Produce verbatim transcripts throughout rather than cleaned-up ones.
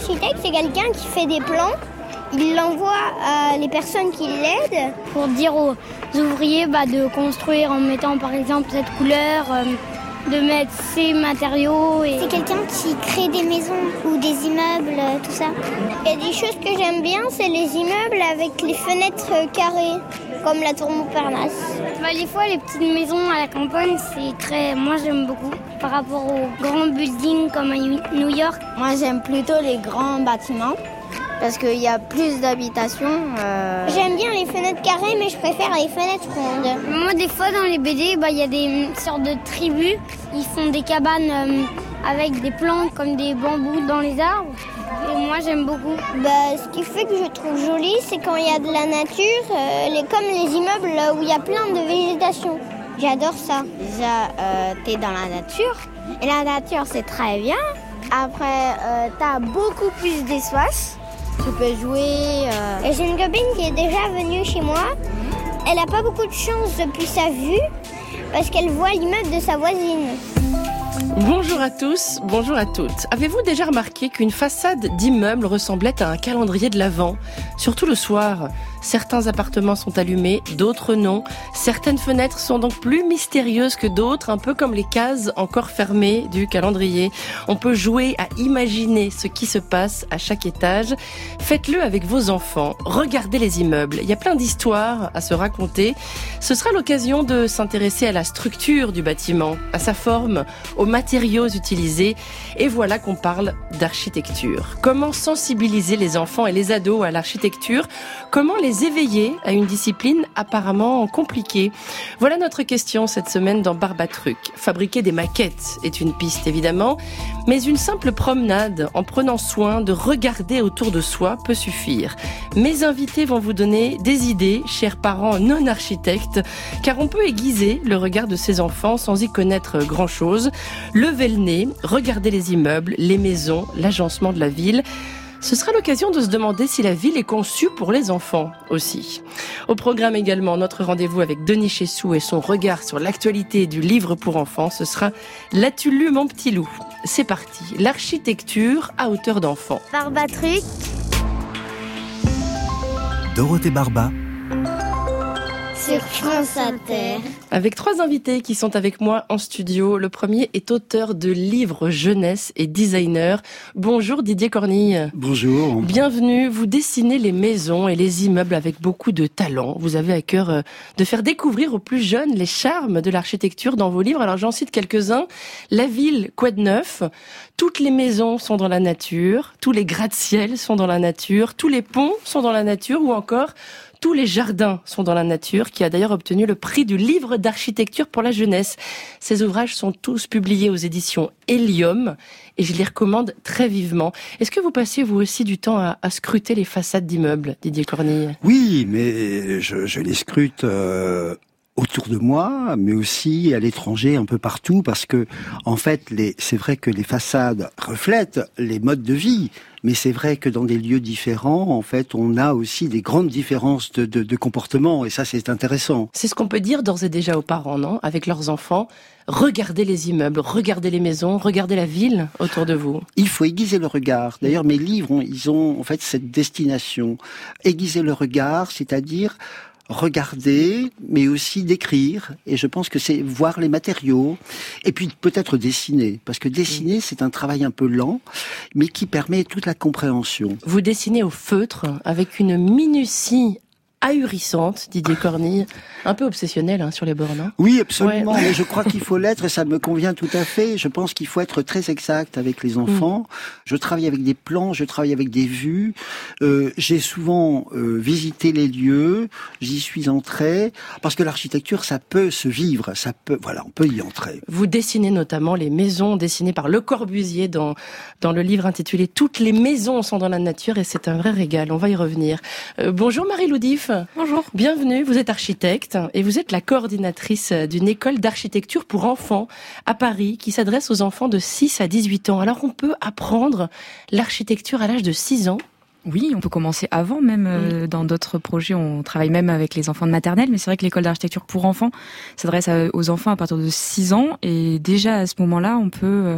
architecte, c'est quelqu'un qui fait des plans. Il l'envoie à les personnes qui l'aident pour dire aux ouvriers bah, de construire en mettant par exemple cette couleur, euh, de mettre ces matériaux. Et... C'est quelqu'un qui crée des maisons ou des immeubles, tout ça. Il y a des choses que j'aime bien, c'est les immeubles avec les fenêtres carrées, comme la tour Montparnasse. Bah, des fois, les petites maisons à la campagne, c'est très... Moi, j'aime beaucoup par rapport aux grands buildings comme à New York. Moi, j'aime plutôt les grands bâtiments. Parce qu'il y a plus d'habitations. Euh... J'aime bien les fenêtres carrées, mais je préfère les fenêtres rondes. Moi, des fois, dans les B D, bah, y a des sortes de tribus. Ils font des cabanes euh, avec des plantes comme des bambous dans les arbres. Et moi, j'aime beaucoup. Bah, ce qui fait que je trouve joli, c'est quand il y a de la nature, euh, les, comme les immeubles où il y a plein de végétation. J'adore ça. Déjà, euh, t'es dans la nature. Et la nature, c'est très bien. Après, euh, t'as beaucoup plus d'espace. Tu peux jouer... Euh... Et j'ai une copine qui est déjà venue chez moi. Elle n'a pas beaucoup de chance depuis sa vue parce qu'elle voit l'immeuble de sa voisine. Bonjour à tous, bonjour à toutes. Avez-vous déjà remarqué qu'une façade d'immeuble ressemblait à un calendrier de l'Avent ? Surtout le soir. Certains appartements sont allumés, d'autres non. Certaines fenêtres sont donc plus mystérieuses que d'autres, un peu comme les cases encore fermées du calendrier. On peut jouer à imaginer ce qui se passe à chaque étage. Faites-le avec vos enfants. Regardez les immeubles. Il y a plein d'histoires à se raconter. Ce sera l'occasion de s'intéresser à la structure du bâtiment, à sa forme, aux matériaux utilisés. Et voilà qu'on parle d'architecture. Comment sensibiliser les enfants et les ados à l'architecture ? Comment les éveiller à une discipline apparemment compliquée ? Voilà notre question cette semaine dans Barbatruc. Fabriquer des maquettes est une piste évidemment, mais une simple promenade en prenant soin de regarder autour de soi peut suffire. Mes invités vont vous donner des idées, chers parents non architectes, car on peut aiguiser le regard de ses enfants sans y connaître grand-chose. Levez le nez, regardez les immeubles, les maisons, l'agencement de la ville. Ce sera l'occasion de se demander si la ville est conçue pour les enfants aussi. Au programme également, notre rendez-vous avec Denis Chessou et son regard sur l'actualité du livre pour enfants. Ce sera « L'as-tu lu, mon petit loup ?» C'est parti, l'architecture à hauteur d'enfant. Barbatruc. Dorothée Barba. Sur France Inter. Avec trois invités qui sont avec moi en studio. Le premier est auteur de livres jeunesse et designer. Bonjour Didier Cornille. Bonjour. Bienvenue. Vous dessinez les maisons et les immeubles avec beaucoup de talent. Vous avez à cœur de faire découvrir aux plus jeunes les charmes de l'architecture dans vos livres. Alors j'en cite quelques-uns. La ville, quoi de neuf ? Toutes les maisons sont dans la nature. Tous les gratte-ciel sont dans la nature. Tous les ponts sont dans la nature. Ou encore... Tous les jardins sont dans la nature, qui a d'ailleurs obtenu le prix du livre d'architecture pour la jeunesse. Ces ouvrages sont tous publiés aux éditions Hélium et je les recommande très vivement. Est-ce que vous passez vous aussi du temps à, à scruter les façades d'immeubles, Didier Cornille ? Oui, mais je, je les scrute euh, autour de moi, mais aussi à l'étranger, un peu partout, parce que en fait, les, c'est vrai que les façades reflètent les modes de vie. Mais c'est vrai que dans des lieux différents, en fait, on a aussi des grandes différences de, de, de comportement, et ça, c'est intéressant. C'est ce qu'on peut dire d'ores et déjà aux parents, non ? Avec leurs enfants, regardez les immeubles, regardez les maisons, regardez la ville autour de vous. Il faut aiguiser le regard. D'ailleurs, mes livres, ont, ils ont en fait cette destination. Aiguiser le regard, c'est-à-dire regarder, mais aussi décrire. Et je pense que c'est voir les matériaux. Et puis peut-être dessiner. Parce que dessiner, c'est un travail un peu lent, mais qui permet toute la compréhension. Vous dessinez au feutre avec une minutie ahurissante, Didier Cornille, un peu obsessionnel hein, sur les bords, non ? Oui, absolument, ouais. Mais je crois qu'il faut l'être et ça me convient tout à fait. Je pense qu'il faut être très exact avec les enfants. Mmh. Je travaille avec des plans, je travaille avec des vues. Euh, j'ai souvent euh, visité les lieux, j'y suis entré, parce que l'architecture, ça peut se vivre, ça peut, voilà, on peut y entrer. Vous dessinez notamment les maisons dessinées par Le Corbusier dans dans le livre intitulé « Toutes les maisons sont dans la nature » et c'est un vrai régal, on va y revenir. Euh, bonjour Marie-Lou Diff. Bonjour. Bienvenue, vous êtes architecte et vous êtes la coordinatrice d'une école d'architecture pour enfants à Paris qui s'adresse aux enfants de six à dix-huit ans. Alors on peut apprendre l'architecture à l'âge de six ans ? Oui, on peut commencer avant même. Euh, dans d'autres projets, on travaille même avec les enfants de maternelle, mais c'est vrai que l'école d'architecture pour enfants s'adresse à, aux enfants à partir de six ans et déjà à ce moment-là, on peut... Euh,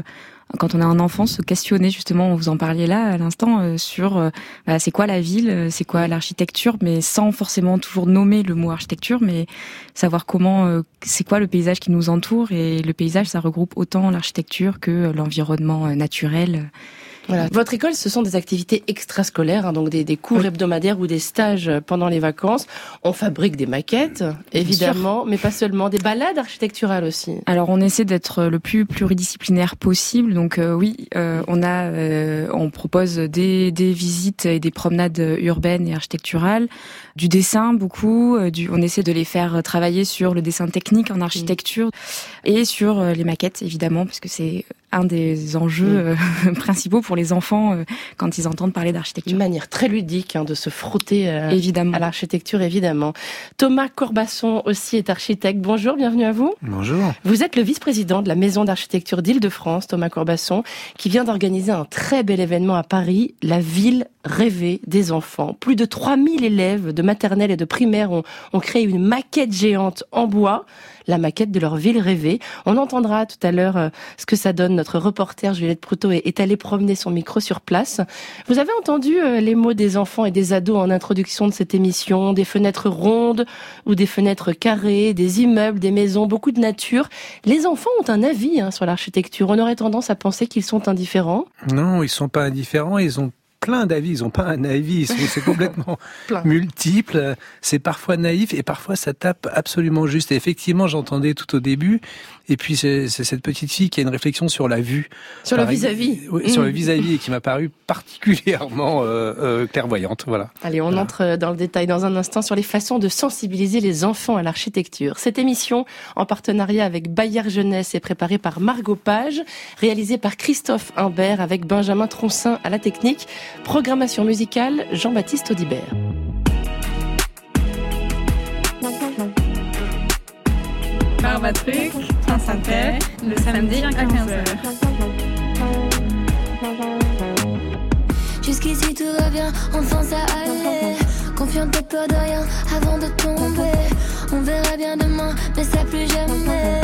quand on a un enfant, se questionner justement, vous en parliez là à l'instant, euh, sur euh, bah, c'est quoi la ville, c'est quoi l'architecture, mais sans forcément toujours nommer le mot architecture, mais savoir comment, euh, c'est quoi le paysage qui nous entoure, et le paysage, ça regroupe autant l'architecture que l'environnement euh, naturel. Voilà. Votre école, ce sont des activités extrascolaires, hein, donc des, des cours oui. hebdomadaires ou des stages pendant les vacances. On fabrique des maquettes, évidemment, mais pas seulement. Des balades architecturales aussi. Alors, on essaie d'être le plus pluridisciplinaire possible. Donc, euh, oui, euh, on a, euh, on propose des, des visites et des promenades urbaines et architecturales, du dessin beaucoup. Du, on essaie de les faire travailler sur le dessin technique en architecture mmh. et sur les maquettes, évidemment, parce que c'est un des enjeux mmh. euh, principaux pour les enfants euh, quand ils entendent parler d'architecture. Une manière très ludique hein, de se frotter euh, évidemment. à l'architecture, évidemment. Thomas Corbasson aussi est architecte. Bonjour, bienvenue à vous. Bonjour. Vous êtes le vice-président de la Maison d'architecture d'Île-de-France, Thomas Corbasson, qui vient d'organiser un très bel événement à Paris, la ville rêvée des enfants. Plus de trois mille élèves de maternelle et de primaire ont, ont créé une maquette géante en bois, la maquette de leur ville rêvée. On entendra tout à l'heure euh, ce que ça donne. Notre reporter Juliette Proutot est, est allée promener son micro sur place. Vous avez entendu euh, les mots des enfants et des ados en introduction de cette émission, des fenêtres rondes ou des fenêtres carrées, des immeubles, des maisons, beaucoup de nature. Les enfants ont un avis hein, sur l'architecture. On aurait tendance à penser qu'ils sont indifférents. Non, ils sont pas indifférents, ils ont plein d'avis, ils n'ont pas un avis, c'est complètement multiple, c'est parfois naïf et parfois ça tape absolument juste. Et effectivement, j'entendais tout au début, et puis c'est, c'est cette petite fille qui a une réflexion sur la vue. Sur Pareil, le vis-à-vis. Oui, mmh. sur le vis-à-vis, et qui m'a paru particulièrement euh, euh, clairvoyante. Voilà. Allez, on voilà. entre dans le détail dans un instant sur les façons de sensibiliser les enfants à l'architecture. Cette émission, en partenariat avec Bayer Jeunesse, est préparée par Margot Page, réalisée par Christophe Imbert avec Benjamin Troncin à la technique. Programmation musicale, Jean-Baptiste Audibert. Barbatruc, France Inter, le samedi à quinze heures. Jusqu'ici tout va bien, enfin ça allait. Confiante et peur de rien avant de tomber. On verra bien demain, mais ça plus jamais.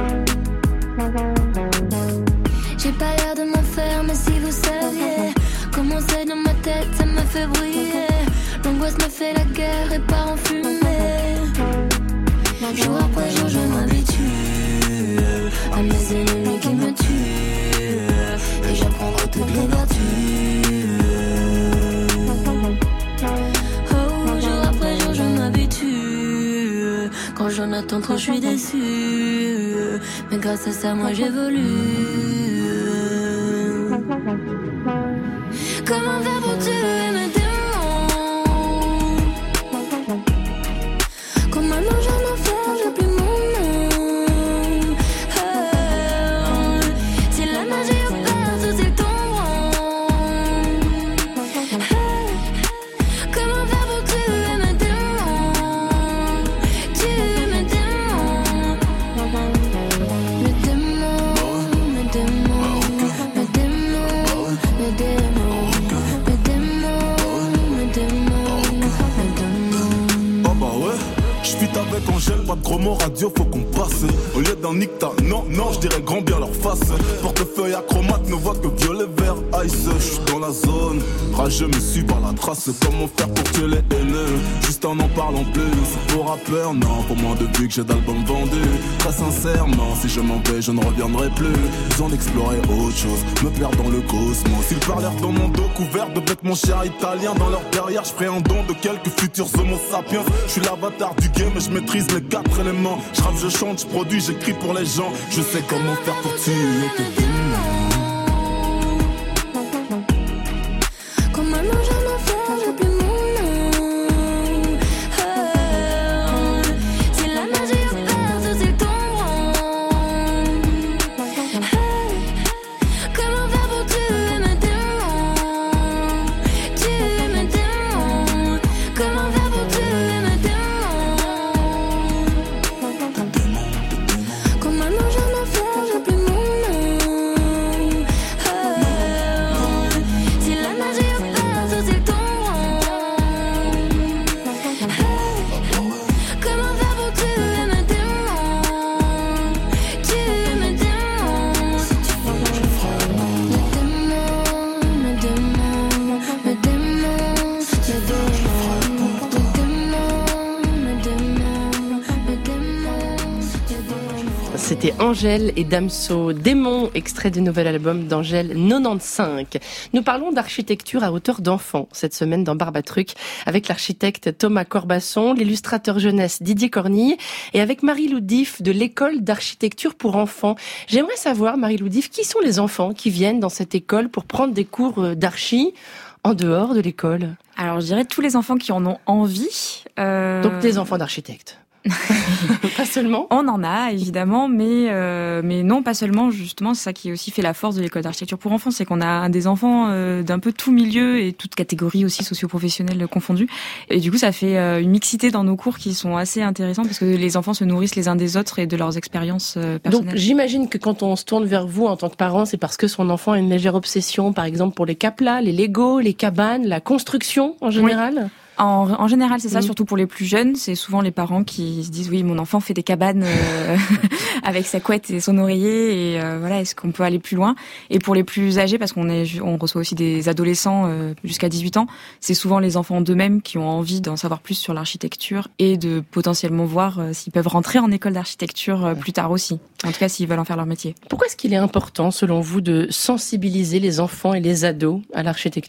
J'ai pas l'air de m'en faire, mais si vous saviez comment c'est dans ma tête, ça me fait briller. L'angoisse me fait la guerre et part en fumée. Jour après jour je m'habitue à mes ennemis qui me tuent. Et j'apprendrai toutes les vertus. Oh, jour après jour je m'habitue. Quand j'en attends trop je suis déçue. Mais grâce à ça moi j'évolue. Comment faire pour tuer mes démons? Comment non j'en enfer, j'ai plus mon nom. Oh, si la magie opère sous ses tombes. Oh, comment faire pour tuer mes démons? Tuer mes démons. Mes démons, mes démons, mes démons, mes démons. Avec Angèle, pas de gros mots radio, faut qu'on passe. Au lieu d'un nicta, non, non, je dirais grand bien leur face. Portefeuille acromate, ne voit que violet, vert, ice. J'suis dans la zone, rageux me suis par la trace. Comment faire pour tuer les haineux? Juste en en parlant plus. C'est pour rappeur, non, pour moins de vues que j'ai d'albums vendus. Très sincèrement, si je m'en vais, je ne reviendrai plus. Besoin d'explorer autre chose, me perdre dans le cosmos. Ils parlèrent dans mon dos couvert de vêtements chers italiens. Dans leur derrière, je ferai un don de quelques futurs homo sapiens. Je suis l'avatar du game, je maîtrise les quatre éléments. Je rappe, je chante, je produis, j'écris pour les gens. Je sais comment faire pour tuer tes démons. Comment non j'en enfer, j'ai plus mon nom. Oh, si la magie opère sous ses tombes. Oh, comment faire pour tuer mes démons? Tuer mes démons. Comment faire pour tuer mes démons? Comment non j'en enfer, j'ai plus mon nom. C'était Angèle et Damso. Démon, extrait du nouvel album d'Angèle quatre-vingt-quinze. Nous parlons d'architecture à hauteur d'enfant cette semaine dans Barbatruc avec l'architecte Thomas Corbasson, l'illustrateur jeunesse Didier Cornille et avec Marie-Lou Diff de l'école d'architecture pour enfants. J'aimerais savoir, Marie-Lou Diff, qui sont les enfants qui viennent dans cette école pour prendre des cours d'archi en dehors de l'école? Alors je dirais tous les enfants qui en ont envie. Euh... Donc des enfants d'architectes. Pas seulement. On en a évidemment, mais euh, mais non, pas seulement. Justement, c'est ça qui aussi fait la force de l'école d'architecture pour enfants, c'est qu'on a des enfants euh, d'un peu tout milieu et toute catégorie aussi socio-professionnelle confondue. Et du coup, ça fait euh, une mixité dans nos cours qui sont assez intéressants parce que les enfants se nourrissent les uns des autres et de leurs expériences euh, personnelles. Donc, j'imagine que quand on se tourne vers vous en tant que parent, c'est parce que son enfant a une légère obsession, par exemple pour les caplas, les Legos, les cabanes, la construction en général. Oui. En, en général, c'est ça, mmh. surtout pour les plus jeunes. C'est souvent les parents qui se disent « Oui, mon enfant fait des cabanes euh, avec sa couette et son oreiller. Et euh, voilà, est-ce qu'on peut aller plus loin ?» Et pour les plus âgés, parce qu'on est, on reçoit aussi des adolescents euh, jusqu'à dix-huit ans, c'est souvent les enfants d'eux-mêmes qui ont envie d'en savoir plus sur l'architecture et de potentiellement voir euh, s'ils peuvent rentrer en école d'architecture euh, plus tard aussi. En tout cas, s'ils veulent en faire leur métier. Pourquoi est-ce qu'il est important, selon vous, de sensibiliser les enfants et les ados à l'architecture ?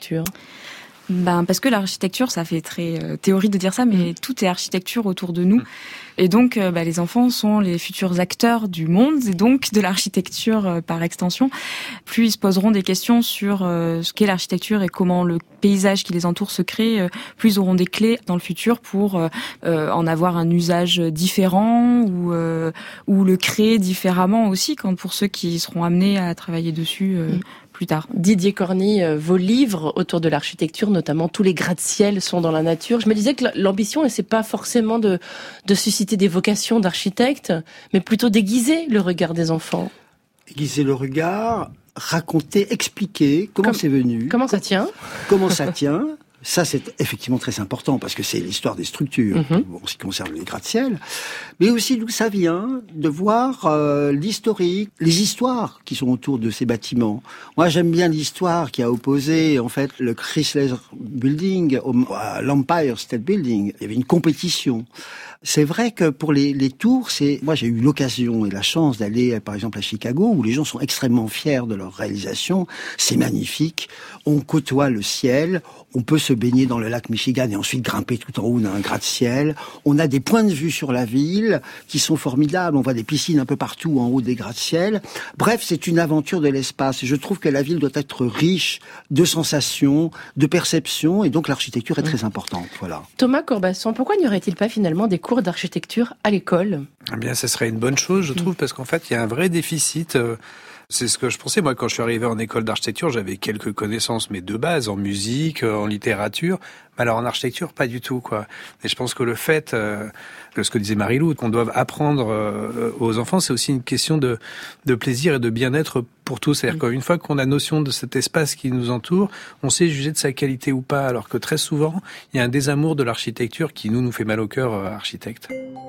Ben parce que l'architecture, ça fait très euh, théorie de dire ça, mais mmh. tout est architecture autour de nous. Et donc, euh, bah, les enfants sont les futurs acteurs du monde et donc de l'architecture euh, par extension. Plus ils se poseront des questions sur euh, ce qu'est l'architecture et comment le paysage qui les entoure se crée, euh, plus ils auront des clés dans le futur pour euh, euh, en avoir un usage différent ou euh, ou le créer différemment aussi, quand pour ceux qui seront amenés à travailler dessus. Euh, mmh. Plus tard. Didier Cornille, vos livres autour de l'architecture, notamment tous les gratte-ciel sont dans la nature. Je me disais que l'ambition, c'est pas forcément de, de susciter des vocations d'architecte, mais plutôt d'aiguiser le regard des enfants. Aiguiser le regard, raconter, expliquer comment Comme, c'est venu. Comment ça tient Comment ça tient. Ça, c'est effectivement très important parce que c'est l'histoire des structures, mm-hmm. bon, en ce qui concerne les gratte-ciel, mais aussi d'où ça vient, de voir euh, l'historique, les histoires qui sont autour de ces bâtiments. Moi, j'aime bien l'histoire qui a opposé, en fait, le Chrysler Building au, à l'Empire State Building. Il y avait une compétition. C'est vrai que pour les, les tours, c'est, moi j'ai eu l'occasion et la chance d'aller par exemple à Chicago où les gens sont extrêmement fiers de leur réalisation. C'est magnifique. On côtoie le ciel. On peut se baigner dans le lac Michigan et ensuite grimper tout en haut d'un gratte-ciel. On a des points de vue sur la ville qui sont formidables. On voit des piscines un peu partout en haut des gratte-ciel. Bref, c'est une aventure de l'espace. Et je trouve que la ville doit être riche de sensations, de perceptions, et donc l'architecture est très importante. Voilà. Thomas Corbasson, pourquoi n'y aurait-il pas finalement des cours d'architecture à l'école? Eh bien, ce serait une bonne chose, je trouve, parce qu'en fait, il y a un vrai déficit. C'est ce que je pensais. Moi, quand je suis arrivé en école d'architecture, j'avais quelques connaissances, mais de base, en musique, en littérature. Mais alors, en architecture, pas du tout, quoi. Et je pense que le fait, euh, que ce que disait Marie-Lou, qu'on doive apprendre euh, aux enfants, c'est aussi une question de, de plaisir et de bien-être pour tous. C'est-à-dire qu'une fois qu'on a notion de cet espace qui nous entoure, on sait juger de sa qualité ou pas. Alors que très souvent, il y a un désamour de l'architecture qui, nous, nous fait mal au cœur, euh, architectes.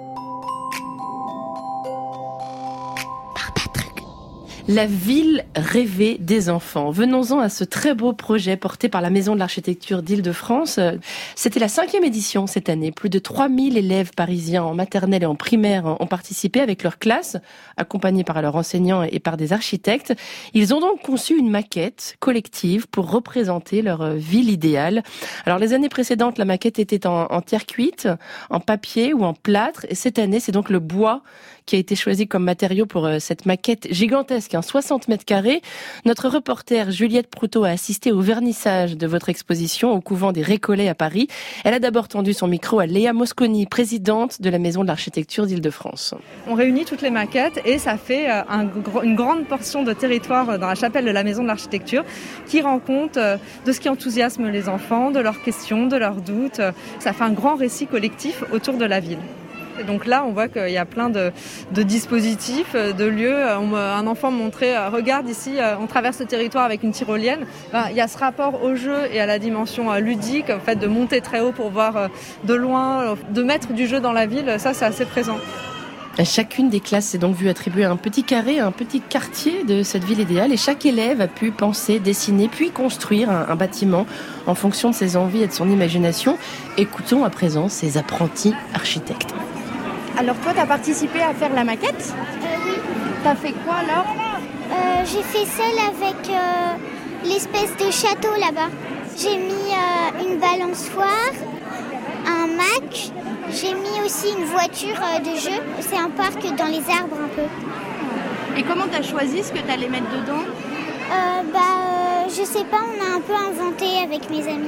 La ville rêvée des enfants. Venons-en à ce très beau projet porté par la Maison de l'Architecture d'Île-de-France. C'était la cinquième édition cette année. Plus de trois mille élèves parisiens en maternelle et en primaire ont participé avec leur classe, accompagnés par leurs enseignants et par des architectes. Ils ont donc conçu une maquette collective pour représenter leur ville idéale. Alors les années précédentes, la maquette était en, en terre cuite, en papier ou en plâtre. Et cette année, c'est donc le bois qui a été choisi comme matériau pour cette maquette gigantesque, hein, soixante mètres carrés. Notre reporter Juliette Proutot a assisté au vernissage de votre exposition au couvent des Récollets à Paris. Elle a d'abord tendu son micro à Léa Mosconi, présidente de la Maison de l'Architecture d'Île-de-France. On réunit toutes les maquettes et ça fait un, une grande portion de territoire dans la chapelle de la Maison de l'Architecture qui rend compte de ce qui enthousiasme les enfants, de leurs questions, de leurs doutes. Ça fait un grand récit collectif autour de la ville. Et donc là, on voit qu'il y a plein de, de dispositifs, de lieux. On, un enfant me montrait, regarde ici, on traverse le territoire avec une tyrolienne. Ben, il y a ce rapport au jeu et à la dimension ludique, en fait, de monter très haut pour voir de loin, de mettre du jeu dans la ville. Ça, c'est assez présent. Chacune des classes s'est donc vue attribuer un petit carré, un petit quartier de cette ville idéale et chaque élève a pu penser, dessiner, puis construire un, un bâtiment en fonction de ses envies et de son imagination. Écoutons à présent ces apprentis architectes. Alors toi, tu as participé à faire la maquette ? euh, Oui. T'as fait quoi alors? euh, J'ai fait celle avec euh, l'espèce de château là-bas. J'ai mis euh, une balançoire, un Mac. J'ai mis aussi une voiture euh, de jeu. C'est un parc dans les arbres un peu. Et comment t'as choisi ce que t'allais mettre dedans? euh, Bah, euh, je sais pas, on a un peu inventé avec mes amis.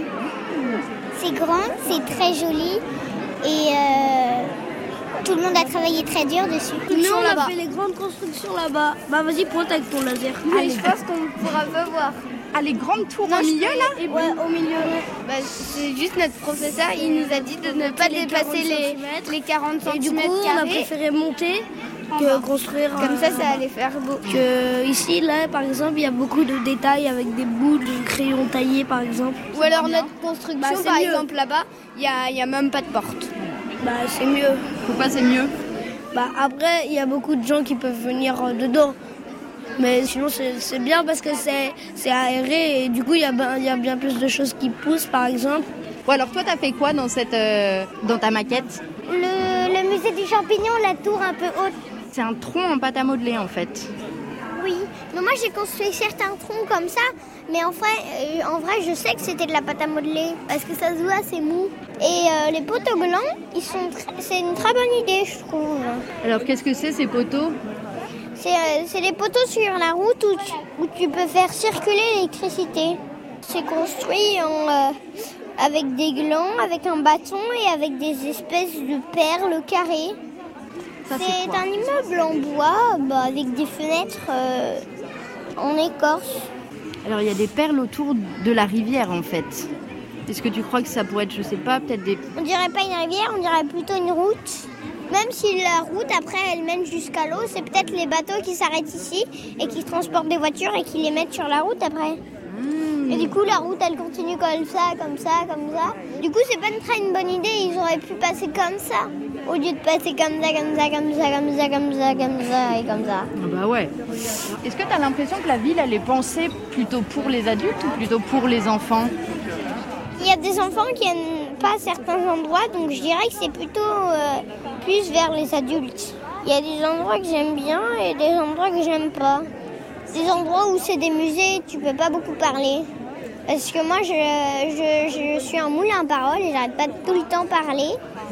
C'est grand, c'est très joli et euh, tout le monde a travaillé très dur dessus. Nous, on a fait les grandes constructions là-bas. Bah, vas-y, pointe avec ton laser. Allez, je pense qu'on pourra pas voir. Ah, les grandes tours au milieu là? Et ouais, au milieu. Bah, c'est juste notre professeur, il nous a dit de ne pas les dépasser les, les quarante Et du centimètres coup, on a carrés. préféré monter que construire. Comme ça, ça allait faire beau. Que ici, là, par exemple, il y a beaucoup de détails avec des bouts de crayon taillés, par exemple. Ou alors notre construction, Bah, c'est par mieux. exemple, là-bas, il n'y a, y a même pas de porte. Bah, c'est mieux. Pourquoi c'est mieux? Bah, après, il y a beaucoup de gens qui peuvent venir euh, dedans. Mais sinon, c'est c'est bien parce que c'est c'est aéré et du coup, il y, a ben- il y a bien plus de choses qui poussent, par exemple. Bon, alors toi, t'as fait quoi dans, cette, euh, dans ta maquette? Le, le musée du champignon, la tour un peu haute. C'est un tronc en pâte à modeler en fait. Oui, mais moi j'ai construit certains troncs comme ça, mais en vrai, euh, en vrai je sais que c'était de la pâte à modeler parce que ça se voit, c'est mou. Et euh, les poteaux glands, ils sont tr- c'est une très bonne idée, je trouve. Alors qu'est-ce que c'est ces poteaux? C'est, euh, c'est les poteaux sur la route où tu, où tu peux faire circuler l'électricité. C'est construit en, euh, avec des glands, avec un bâton et avec des espèces de perles carrées. Ça, c'est C'est quoi? un immeuble en bois bah, avec des fenêtres euh, en écorce. Alors il y a des perles autour de la rivière en fait. Est-ce que tu crois que ça pourrait être, je sais pas, peut-être des... On dirait pas une rivière, on dirait plutôt une route. Même si la route après elle mène jusqu'à l'eau, c'est peut-être les bateaux qui s'arrêtent ici et qui transportent des voitures et qui les mettent sur la route après. Mmh. Et du coup la route elle continue comme ça, comme ça, comme ça. Du coup c'est pas une très une bonne idée, ils auraient pu passer comme ça. Au lieu de passer comme ça, comme ça, comme ça, comme ça, comme ça, comme ça et comme ça. Ah bah ouais. Est-ce que tu as l'impression que la ville elle est pensée plutôt pour les adultes ou plutôt pour les enfants? Il y a des enfants qui n'aiment pas certains endroits, donc je dirais que c'est plutôt euh, plus vers les adultes. Il y a des endroits que j'aime bien et des endroits que j'aime pas. Des endroits où c'est des musées, tu peux pas beaucoup parler. Parce que moi, je, je, je suis un moulin à parole et j'arrête pas de tout le temps parler.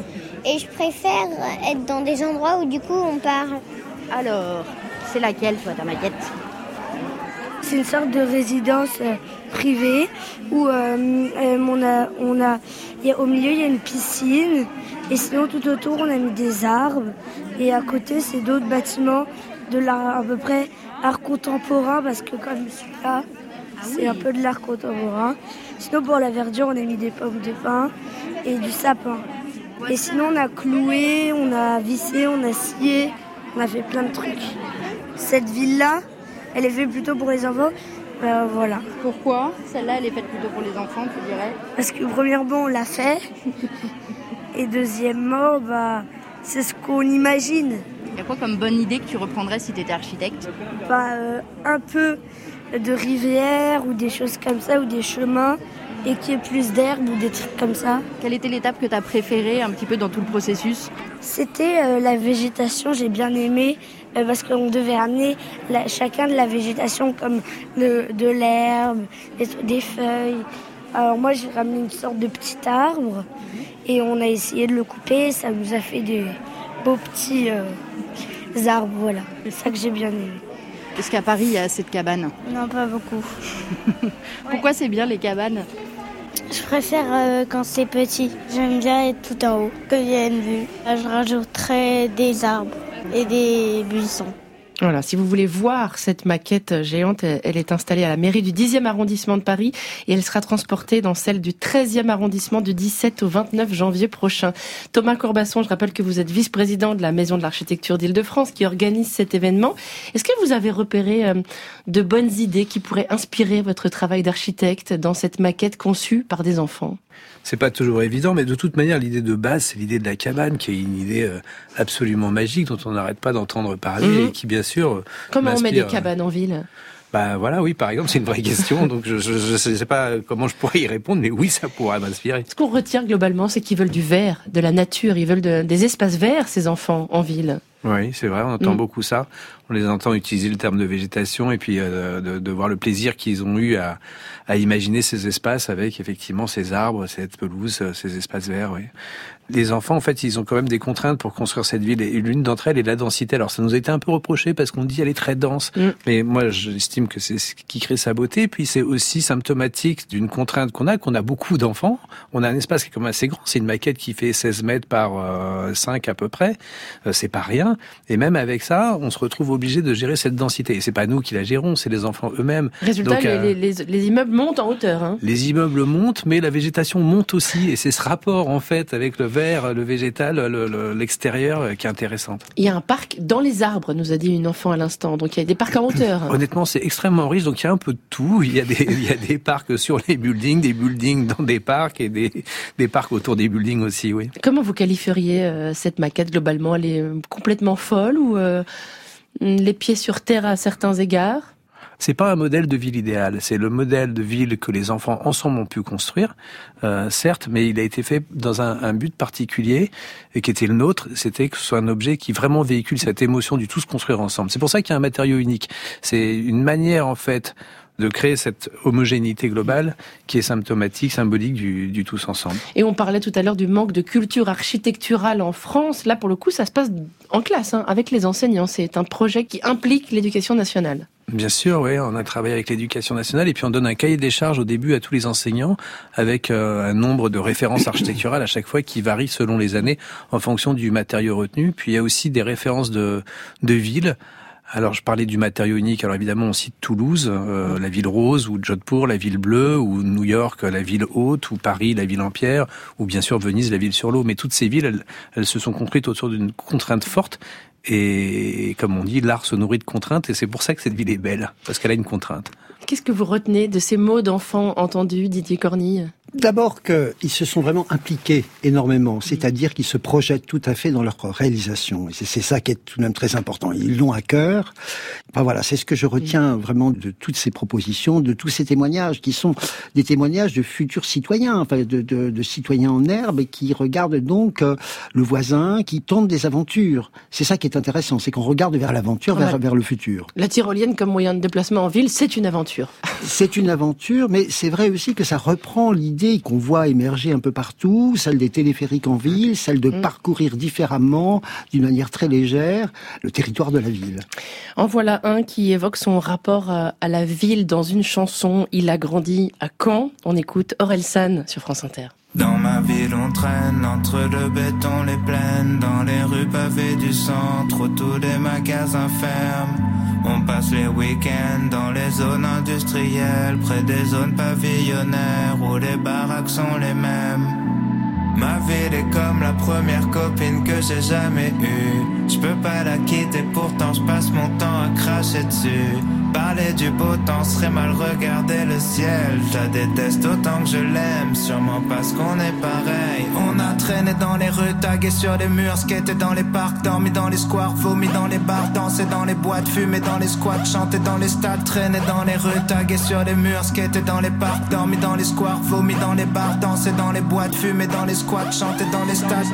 Et je préfère être dans des endroits où du coup on parle. Alors, c'est laquelle toi ta maquette? C'est une sorte de résidence euh, privée où euh, euh, on a, on a, y a, au milieu il y a une piscine et sinon tout autour on a mis des arbres et à côté c'est d'autres bâtiments de l'art à peu près art contemporain parce que comme celui-là c'est un peu de l'art contemporain. Sinon pour la verdure on a mis des pommes de pin et du sapin. Et sinon on a cloué, on a vissé, on a scié, on a fait plein de trucs. Cette ville-là, elle est faite plutôt pour les enfants. Euh, voilà. Pourquoi? Celle-là, elle est faite plutôt pour les enfants, tu dirais? Parce que premièrement, on l'a fait. Et deuxièmement, bah, c'est ce qu'on imagine. Il y a quoi comme bonne idée que tu reprendrais si tu étais architecte? Bah, euh, un peu de rivière ou des choses comme ça, ou des chemins, et qu'il y ait plus d'herbe ou des trucs comme ça. Quelle était l'étape que tu as préférée un petit peu dans tout le processus? C'était euh, la végétation, j'ai bien aimé, euh, parce qu'on devait amener la, chacun de la végétation comme le, de l'herbe, des, des feuilles. Alors moi j'ai ramené une sorte de petit arbre et on a essayé de le couper, ça nous a fait des beaux petits euh, arbres, voilà. C'est ça que j'ai bien aimé. Est-ce qu'à Paris il y a assez de cabanes? Non, pas beaucoup. Pourquoi c'est bien les cabanes? Je préfère euh, quand c'est petit. J'aime bien être tout en haut, que j'ai une vue. Je rajouterais des arbres et des buissons. Voilà, si vous voulez voir cette maquette géante, elle est installée à la mairie du dixième arrondissement de Paris et elle sera transportée dans celle du treizième arrondissement du dix-sept au vingt-neuf janvier prochain. Thomas Corbasson, je rappelle que vous êtes vice-président de la Maison de l'Architecture d'Île-de-France qui organise cet événement. Est-ce que vous avez repéré euh, de bonnes idées qui pourraient inspirer votre travail d'architecte dans cette maquette conçue par des enfants? C'est pas toujours évident, mais de toute manière, l'idée de base, c'est l'idée de la cabane, qui est une idée absolument magique, dont on n'arrête pas d'entendre parler, mmh. et qui, bien sûr, Comment m'inspire. On met des cabanes en ville? Bah voilà, oui, par exemple, c'est une vraie question, donc je ne sais pas comment je pourrais y répondre, mais oui, ça pourrait m'inspirer. Ce qu'on retient globalement, c'est qu'ils veulent du vert, de la nature, ils veulent de, des espaces verts, ces enfants, en ville. Oui, c'est vrai, on entend Mm. beaucoup ça. On les entend utiliser le terme de végétation et puis euh, de, de voir le plaisir qu'ils ont eu à, à imaginer ces espaces avec effectivement ces arbres, cette pelouse, ces espaces verts. Oui. Les enfants, en fait, ils ont quand même des contraintes pour construire cette ville. Et l'une d'entre elles est la densité. Alors, ça nous a été un peu reproché parce qu'on dit elle est très dense. Mm. Mais moi, j'estime que c'est ce qui crée sa beauté. Puis, c'est aussi symptomatique d'une contrainte qu'on a, qu'on a beaucoup d'enfants. On a un espace qui est quand même assez grand. C'est une maquette qui fait seize mètres par euh, cinq à peu près. Euh, c'est pas rien. Et même avec ça, on se retrouve obligé de gérer cette densité. Et c'est pas nous qui la gérons, c'est les enfants eux-mêmes. Résultat, Donc, les, euh, les, les, les immeubles montent en hauteur. Hein. Les immeubles montent, mais la végétation monte aussi. Et c'est ce rapport, en fait, avec le vert, le végétal, le, le, l'extérieur qui est intéressant. Il y a un parc dans les arbres, nous a dit une enfant à l'instant. Donc il y a des parcs en hauteur. Hein. Honnêtement, c'est extrêmement riche. Donc il y a un peu de tout. Il y a des, il y a des parcs sur les buildings, des buildings dans des parcs et des, des parcs autour des buildings aussi, oui. Comment vous qualifieriez euh, cette maquette globalement? Elle est complètement folle ou euh, les pieds sur terre à certains égards? C'est pas un modèle de ville idéal, c'est le modèle de ville que les enfants ensemble ont pu construire, euh, certes, mais il a été fait dans un, un but particulier et qui était le nôtre, c'était que ce soit un objet qui vraiment véhicule cette émotion du tous construire ensemble. C'est pour ça qu'il y a un matériau unique. C'est une manière en fait de créer cette homogénéité globale qui est symptomatique, symbolique du, du tous ensemble. Et on parlait tout à l'heure du manque de culture architecturale en France. Là, pour le coup, ça se passe en classe, hein, avec les enseignants. C'est un projet qui implique l'éducation nationale. Bien sûr, oui, on a travaillé avec l'éducation nationale et puis on donne un cahier des charges au début à tous les enseignants avec euh, un nombre de références architecturales à chaque fois qui varie selon les années en fonction du matériau retenu. Puis il y a aussi des références de, de villes. Alors, je parlais du matériau unique. Alors, évidemment, on cite Toulouse, euh, la ville rose, ou Jodhpur, la ville bleue, ou New York, la ville haute, ou Paris, la ville en pierre, ou bien sûr Venise, la ville sur l'eau. Mais toutes ces villes, elles, elles se sont construites autour d'une contrainte forte. Et comme on dit, l'art se nourrit de contraintes, et c'est pour ça que cette ville est belle, parce qu'elle a une contrainte. Qu'est-ce que vous retenez de ces mots d'enfants entendus, Didier Cornille ? D'abord qu'ils se sont vraiment impliqués énormément, c'est-à-dire qu'ils se projettent tout à fait dans leur réalisation. Et c'est, c'est ça qui est tout de même très important. Ils l'ont à cœur. Enfin voilà, c'est ce que je retiens vraiment de toutes ces propositions, de tous ces témoignages, qui sont des témoignages de futurs citoyens, enfin de, de, de citoyens en herbe, et qui regardent donc euh, le voisin, qui tentent des aventures. C'est ça qui est intéressant, c'est qu'on regarde vers l'aventure, vers, vers le futur. La tyrolienne comme moyen de déplacement en ville, c'est une aventure. C'est une aventure, mais c'est vrai aussi que ça reprend l'idée qu'on voit émerger un peu partout, celle des téléphériques en ville, celle de mmh. parcourir différemment, d'une manière très légère, le territoire de la ville. En voilà un qui évoque son rapport à la ville dans une chanson. Il a grandi à Caen. On écoute Orelsan sur France Inter. Dans ma ville on traîne, entre le béton les plaines, dans les rues pavées du centre, où tous les magasins ferment. On passe les week-ends dans les zones industrielles, près des zones pavillonnaires, où les baraques sont les mêmes. Ma ville est comme la première copine que j'ai jamais eue. Je peux pas la quitter, pourtant je passe mon temps à cracher dessus. Parler du beau temps serait mal regarder le ciel. Je la déteste autant que je l'aime, sûrement parce qu'on est pareil. On a traîné dans les rues, tagué sur les murs, skaté dans les parcs, dormi dans les squares, vomi dans les bars, dansé dans les boîtes, fumé dans les squats, chanté dans les stades, traîné dans les rues, tagué sur les murs, skaté dans les parcs, dormi dans les squares, vomi dans les bars, dansé dans les boîtes, fumé dans les squats, chanté dans les stades.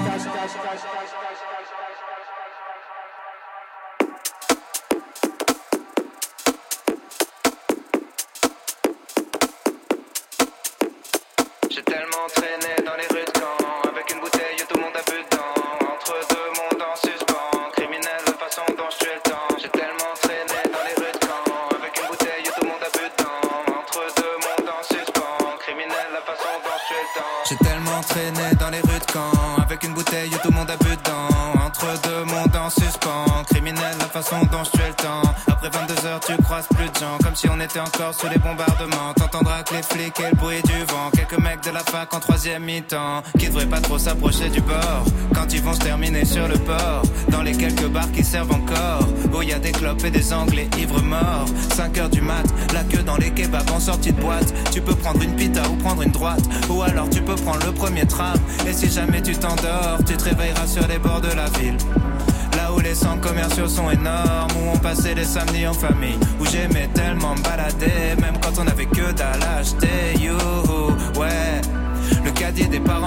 J'ai tellement traîné dans les rues de Caen, avec une bouteille tout le monde a bu dedans, entre deux mondes en suspens, criminel la façon dont je tue le temps. J'ai tellement traîné dans les rues de Caen, avec une bouteille tout le monde a bu dedans, entre deux mondes en suspens, criminel la façon dont je tue le temps. J'ai tellement traîné dans les rues de Caen, avec une bouteille tout le monde a bu dedans, entre deux mondes en suspens, criminel la façon dont je tue le temps. Après vingt-deux heures tu croises plus de gens, comme si on était encore sous les bombardements. T'entendras que les flics et le bruit du vent, quelques mecs de la fac en troisième mi-temps, qui devraient pas trop s'approcher du bord, quand ils vont se terminer sur le port, dans les quelques bars qui servent encore, où y a des clopes et des anglais ivres morts. Cinq heures du mat, la queue dans les kebabs en sortie de boîte. Tu peux prendre une pita ou prendre une droite, ou alors tu peux prendre le premier tram. Et si jamais tu t'endors, tu te réveilleras sur les bords de la ville, là où les centres commerciaux sont énormes, où on passait les samedis en famille, où j'aimais tellement me balader, même quand on avait que dalle à acheter. Youhou, ouais. Le caddie des parents ralentit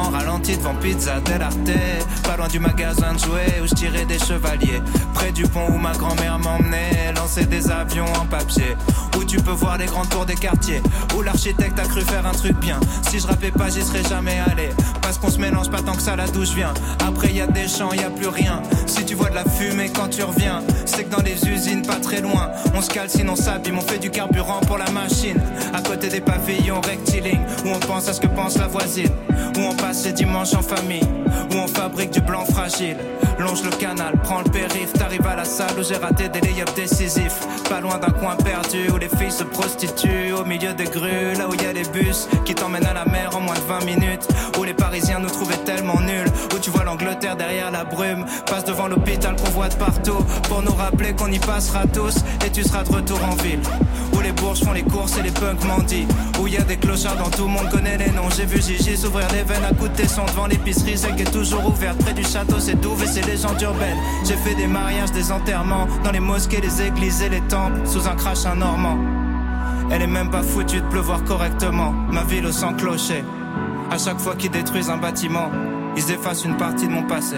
sortie devant Pizza dell'Arte, pas loin du magasin de jouets où je tirais des chevaliers, près du pont où ma grand-mère m'emmenait lancer des avions en papier, où tu peux voir les grandes tours des quartiers, où l'architecte a cru faire un truc bien. Si je rappais pas, j'y serais jamais allé, parce qu'on se mélange pas tant que ça là d'où je viens. Après y a des champs, y a plus rien. Si tu vois de la fumée quand tu reviens, c'est que dans les usines pas très loin, on se calcine, on s'abîme, on fait du carburant pour la machine. À côté des pavillons rectilignes, où on pense à ce que pense la voisine, où on passe ses dimanches en famille, où on fabrique du blanc fragile. Longe le canal, prends le périph', t'arrives à la salle où j'ai raté des lay-ups décisifs. Pas loin d'un coin perdu où les filles se prostituent, au milieu des grues, là où y a les bus qui t'emmènent à la mer en moins de vingt minutes, où les Parisiens nous trouvaient tellement nuls, où tu vois l'Angleterre derrière la brume, passe devant l'hôpital qu'on voit de partout, pour nous rappeler qu'on y passera tous, et tu seras de retour en ville, où les bourges font les courses et les punks mendient, où y a des clochards dont tout le monde connaît les noms. J'ai vu Gigi s'ouvrir les veines à coups de tesson devant l'épicerie, celle qui est toujours ouverte près du château, c'est Douve et c'est légendes urbaines. J'ai fait des mariages, des enterrements, dans les mosquées, les églises et les temples, sous un crash un normand. Elle est même pas foutue de pleuvoir correctement, ma ville au sang clocher. À chaque fois qu'ils détruisent un bâtiment, ils effacent une partie de mon passé.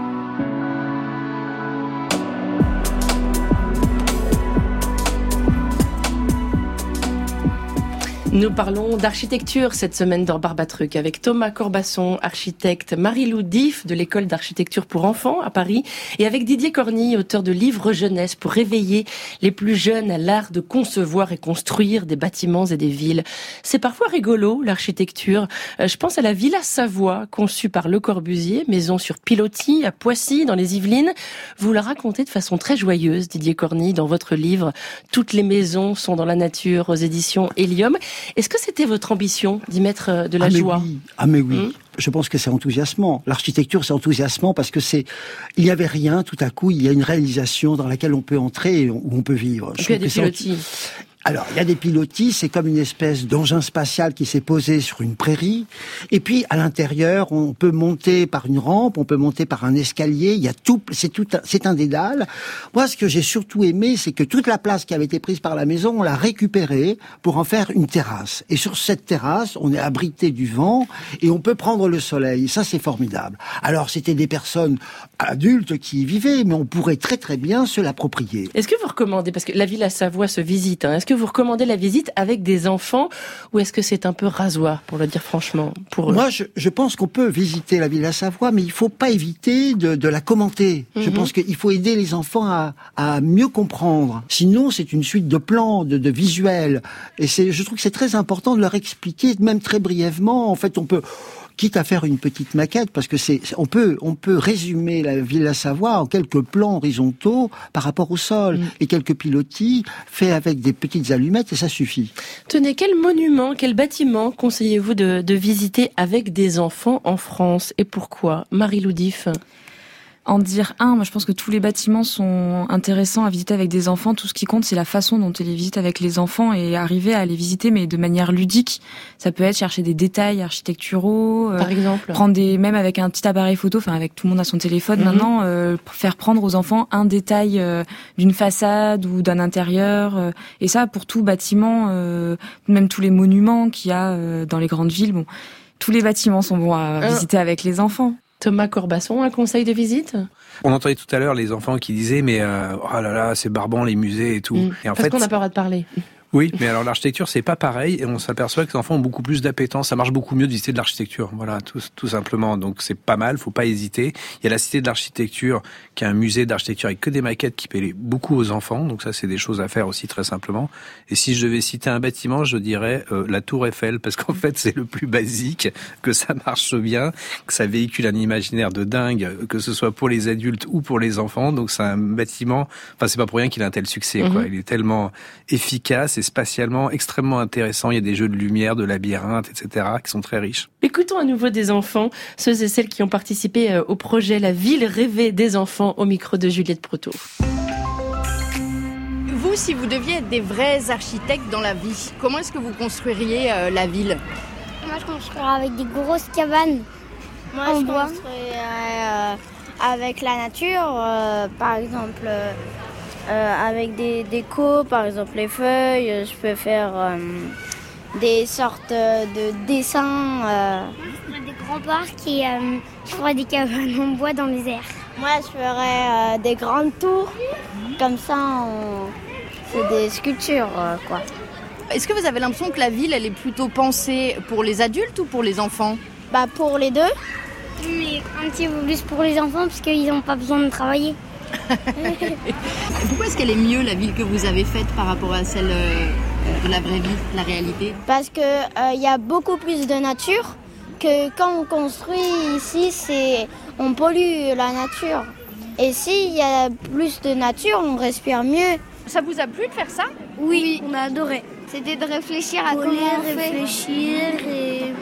Nous parlons d'architecture cette semaine dans Barbatruc avec Thomas Corbasson, architecte, Marie-Lou Diff de l'école d'architecture pour enfants à Paris et avec Didier Corny, auteur de livres jeunesse pour réveiller les plus jeunes à l'art de concevoir et construire des bâtiments et des villes. C'est parfois rigolo, l'architecture. Je pense à la Villa Savoie, conçue par Le Corbusier, maison sur pilotis à Poissy dans les Yvelines. Vous la racontez de façon très joyeuse, Didier Corny, dans votre livre « Toutes les maisons sont dans la nature » aux éditions Hélium. Est-ce que c'était votre ambition d'y mettre de la ah mais joie oui. Ah mais oui, mmh. Je pense que c'est enthousiasmant. L'architecture, c'est enthousiasmant parce que c'est, il n'y avait rien, tout à coup, il y a une réalisation dans laquelle on peut entrer et où on peut vivre. Il y a des pilotis. Alors, il y a des pilotis, c'est comme une espèce d'engin spatial qui s'est posé sur une prairie. Et puis, à l'intérieur, on peut monter par une rampe, on peut monter par un escalier. Il y a tout, c'est tout, c'est un dédale. Moi, ce que j'ai surtout aimé, c'est que toute la place qui avait été prise par la maison, on l'a récupérée pour en faire une terrasse. Et sur cette terrasse, on est abrité du vent et on peut prendre le soleil. Ça, c'est formidable. Alors, c'était des personnes adultes qui y vivaient, mais on pourrait très très bien se l'approprier. Est-ce que vous recommandez, parce que la Villa Savoie se visite, hein, est-ce que vous recommandez la visite avec des enfants ou est-ce que c'est un peu rasoir, pour le dire franchement, pour eux? Moi, je, je pense qu'on peut visiter la Villa Savoie, mais il faut pas éviter de, de la commenter. Mm-hmm. Je pense qu'il faut aider les enfants à, à mieux comprendre. Sinon, c'est une suite de plans, de, de visuels. Et c'est, je trouve que c'est très important de leur expliquer, même très brièvement. En fait, on peut... quitte à faire une petite maquette, parce que c'est, on peut, on peut résumer la Villa Savoie en quelques plans horizontaux par rapport au sol mmh. et quelques pilotis faits avec des petites allumettes et ça suffit. Tenez, quel monument, quel bâtiment conseillez-vous de, de visiter avec des enfants en France et pourquoi? Marie-Lou Diff. En dire un, moi je pense que tous les bâtiments sont intéressants à visiter avec des enfants. Tout ce qui compte, c'est la façon dont on les visite avec les enfants et arriver à les visiter, mais de manière ludique. Ça peut être chercher des détails architecturaux, par euh, exemple, prendre des, même avec un petit appareil photo, enfin avec tout le monde à son téléphone mm-hmm. maintenant, euh, faire prendre aux enfants un détail euh, d'une façade ou d'un intérieur. Euh, et ça, pour tout bâtiment, euh, même tous les monuments qu'il y a euh, dans les grandes villes, bon, tous les bâtiments sont bons à euh. visiter avec les enfants. Thomas Corbasson, un conseil de visite? On entendait tout à l'heure les enfants qui disaient mais euh, oh là là c'est barbant les musées et tout. Mmh. Et en Parce fait, qu'on n'a pas le droit de parler. Oui, mais alors l'architecture c'est pas pareil et on s'aperçoit que les enfants ont beaucoup plus d'appétence. Ça marche beaucoup mieux de visiter de l'architecture, voilà, tout, tout simplement. Donc c'est pas mal, faut pas hésiter. Il y a la Cité de l'Architecture qui est un musée d'architecture avec que des maquettes qui plaît beaucoup aux enfants. Donc ça c'est des choses à faire aussi très simplement. Et si je devais citer un bâtiment, je dirais euh, la Tour Eiffel parce qu'en fait c'est le plus basique, que ça marche bien, que ça véhicule un imaginaire de dingue, que ce soit pour les adultes ou pour les enfants. Donc c'est un bâtiment. Enfin c'est pas pour rien qu'il a un tel succès, mmh. quoi. Il est tellement efficace. Spatialement extrêmement intéressant. Il y a des jeux de lumière, de labyrinthe, et cetera qui sont très riches. Écoutons à nouveau des enfants, ceux et celles qui ont participé au projet La Ville rêvée des enfants au micro de Juliette Proto. Vous, si vous deviez être des vrais architectes dans la vie, comment est-ce que vous construiriez euh, la ville? Moi, je construirais avec des grosses cabanes. Moi, en je bois. construirais euh, avec la nature, euh, par exemple... Euh... Euh, avec des décos, par exemple les feuilles, je peux faire euh, des sortes de dessins. Euh, des rempart qui euh, je ferais des cabanes en bois dans les airs. Moi, je ferais euh, des grandes tours. Comme ça, on... c'est des sculptures, euh, quoi. Est-ce que vous avez l'impression que la ville, elle est plutôt pensée pour les adultes ou pour les enfants ? Bah, pour les deux. Mais un petit peu plus pour les enfants parce qu'ils n'ont pas besoin de travailler. Pourquoi est-ce qu'elle est mieux, la ville que vous avez faite, par rapport à celle de la vraie vie, la réalité ? Parce qu'il euh, y a beaucoup plus de nature que quand on construit ici, c'est... on pollue la nature. Et s'il y a plus de nature, on respire mieux. Ça vous a plu de faire ça ? Oui, oui, on a adoré. C'était de réfléchir à Voler, comment on fait. réfléchir et...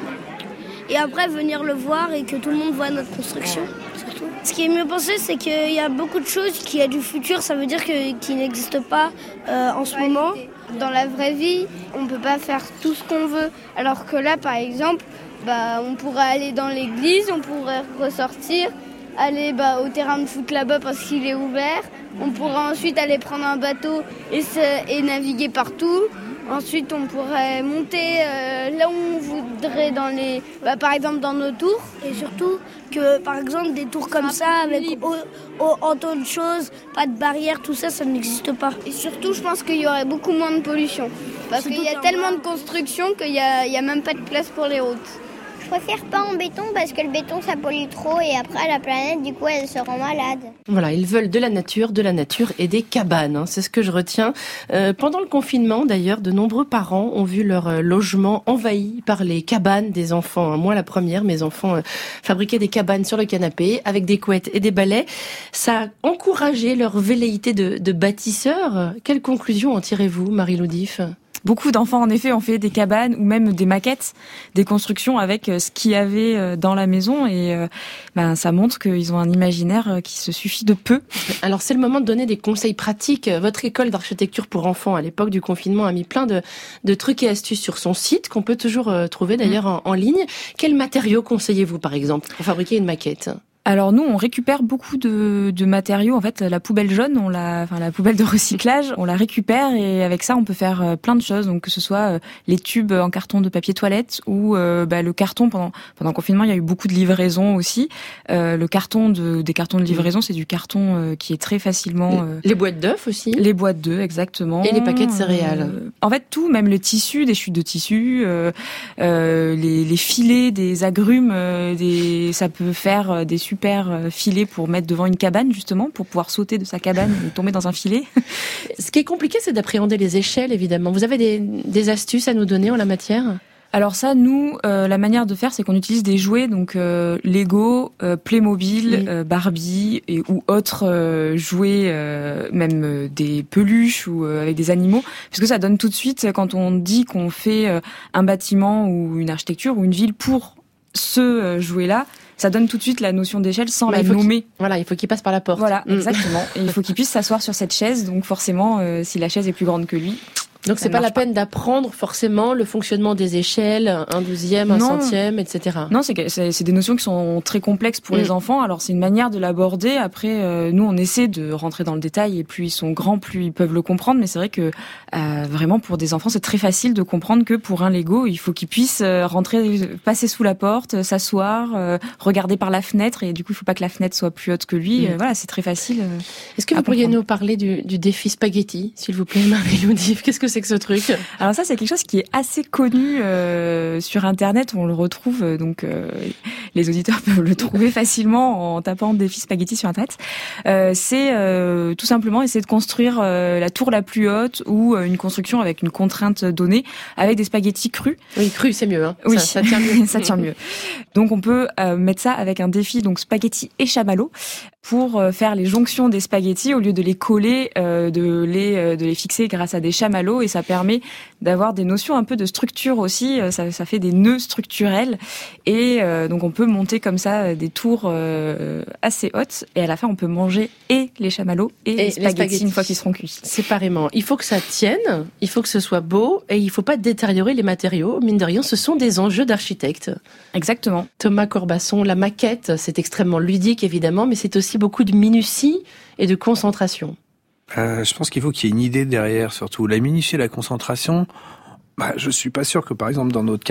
et après venir le voir et que tout le monde voit notre construction, surtout. Ce qui est mieux pensé, c'est qu'il y a beaucoup de choses qui a du futur, ça veut dire que, qui n'existent pas euh, en ce moment. Dans la vraie vie, on ne peut pas faire tout ce qu'on veut. Alors que là, par exemple, bah, on pourrait aller dans l'église, on pourrait ressortir, aller bah, au terrain de foot là-bas parce qu'il est ouvert. On pourrait ensuite aller prendre un bateau et, se, et naviguer partout. Ensuite, on pourrait monter euh, là où on voudrait, dans les, bah, par exemple dans nos tours. Et surtout que, par exemple, des tours comme ça, avec au, au, autant de choses, pas de barrières, tout ça, ça n'existe pas. Et surtout, je pense qu'il y aurait beaucoup moins de pollution. Parce qu'il y a tellement de constructions qu'il n'y a, il y a même pas de place pour les routes. Je préfère pas en béton parce que le béton ça pollue trop et après la planète du coup elle se rend malade. Voilà, ils veulent de la nature, de la nature et des cabanes, hein, c'est ce que je retiens. Euh, pendant le confinement d'ailleurs, de nombreux parents ont vu leur euh, logement envahi par les cabanes des enfants. Moi la première, mes enfants euh, fabriquaient des cabanes sur le canapé avec des couettes et des balais. Ça a encouragé leur velléité de, de bâtisseurs. Quelle conclusion en tirez-vous, Marie-Lou Diff ? Beaucoup d'enfants, en effet, ont fait des cabanes ou même des maquettes, des constructions avec ce qu'il y avait dans la maison. Et ben, ça montre qu'ils ont un imaginaire qui se suffit de peu. Alors, c'est le moment de donner des conseils pratiques. Votre école d'architecture pour enfants, à l'époque du confinement, a mis plein de, de trucs et astuces sur son site, qu'on peut toujours trouver d'ailleurs en, en ligne. Quels matériaux conseillez-vous, par exemple, pour fabriquer une maquette ? Alors nous, on récupère beaucoup de, de matériaux. En fait, la poubelle jaune, on la, enfin la poubelle de recyclage, on la récupère et avec ça, on peut faire plein de choses. Donc que ce soit les tubes en carton de papier toilette ou euh, bah, le carton pendant pendant le confinement, il y a eu beaucoup de livraisons aussi. Euh, le carton de des cartons de livraison, c'est du carton euh, qui est très facilement. Euh, les boîtes d'œufs aussi. Les boîtes d'œufs, exactement. Et les paquets de céréales. Euh, en fait, tout, même le tissu, des chutes de tissu, euh, euh, les, les filets, des agrumes, euh, des, ça peut faire des super filet pour mettre devant une cabane, justement, pour pouvoir sauter de sa cabane et tomber dans un filet. Ce qui est compliqué, c'est d'appréhender les échelles, évidemment. Vous avez des, des astuces à nous donner en la matière ? Alors ça, nous, euh, la manière de faire, c'est qu'on utilise des jouets, donc euh, Lego, euh, Playmobil, mmh. euh, Barbie et, ou autres euh, jouets, euh, même euh, des peluches ou euh, avec des animaux, parce que ça donne tout de suite, quand on dit qu'on fait euh, un bâtiment ou une architecture ou une ville pour ce euh, jouet-là, ça donne tout de suite la notion d'échelle sans bah, la nommer. Voilà, il faut qu'il passe par la porte. Voilà, mmh. exactement. Et il faut qu'il puisse s'asseoir sur cette chaise, donc forcément, euh, si la chaise est plus grande que lui... Donc c'est pas la peine d'apprendre forcément le fonctionnement des échelles, un douzième, un non. centième, et cetera. Non, c'est, c'est, c'est des notions qui sont très complexes pour mmh. les enfants. Alors c'est une manière de l'aborder. Après, euh, nous on essaie de rentrer dans le détail et plus ils sont grands, plus ils peuvent le comprendre. Mais c'est vrai que euh, vraiment pour des enfants, c'est très facile de comprendre que pour un Lego, il faut qu'ils puissent rentrer, passer sous la porte, s'asseoir, euh, regarder par la fenêtre. Et du coup, il faut pas que la fenêtre soit plus haute que lui. Mmh. Euh, voilà, c'est très facile. Euh, Est-ce que vous pourriez nous parler du, du défi spaghetti, s'il vous plaît, Marie-Lou Diff ? Qu'est-ce que c'est que ce truc ? Alors ça, c'est quelque chose qui est assez connu euh, sur Internet. On le retrouve, euh, donc euh, les auditeurs peuvent le trouver facilement en tapant défi spaghetti sur Internet. Euh, c'est euh, tout simplement essayer de construire euh, la tour la plus haute ou euh, une construction avec une contrainte donnée avec des spaghettis crus. Oui, crus, c'est mieux. Hein. Oui, ça, ça tient mieux. ça tient mieux. Donc on peut euh, mettre ça avec un défi, donc spaghetti et chamallow, pour faire les jonctions des spaghettis au lieu de les coller, euh, de les euh, de les fixer grâce à des chamallows, et ça permet d'avoir des notions un peu de structure aussi. Ça, ça fait des nœuds structurels et euh, donc on peut monter comme ça des tours euh, assez hautes et à la fin on peut manger et les chamallows et, et les, spaghettis les spaghettis une fois qu'ils seront cuits. Séparément. Il faut que ça tienne, il faut que ce soit beau et il faut pas détériorer les matériaux. Mine de rien, ce sont des enjeux d'architecte. Exactement. Thomas Corbasson, la maquette, c'est extrêmement ludique évidemment, mais c'est aussi beaucoup de minutie et de concentration. Euh, je pense qu'il faut qu'il y ait une idée derrière, surtout. La minutie et la concentration, bah, je suis pas sûr que, par exemple, dans notre cadre,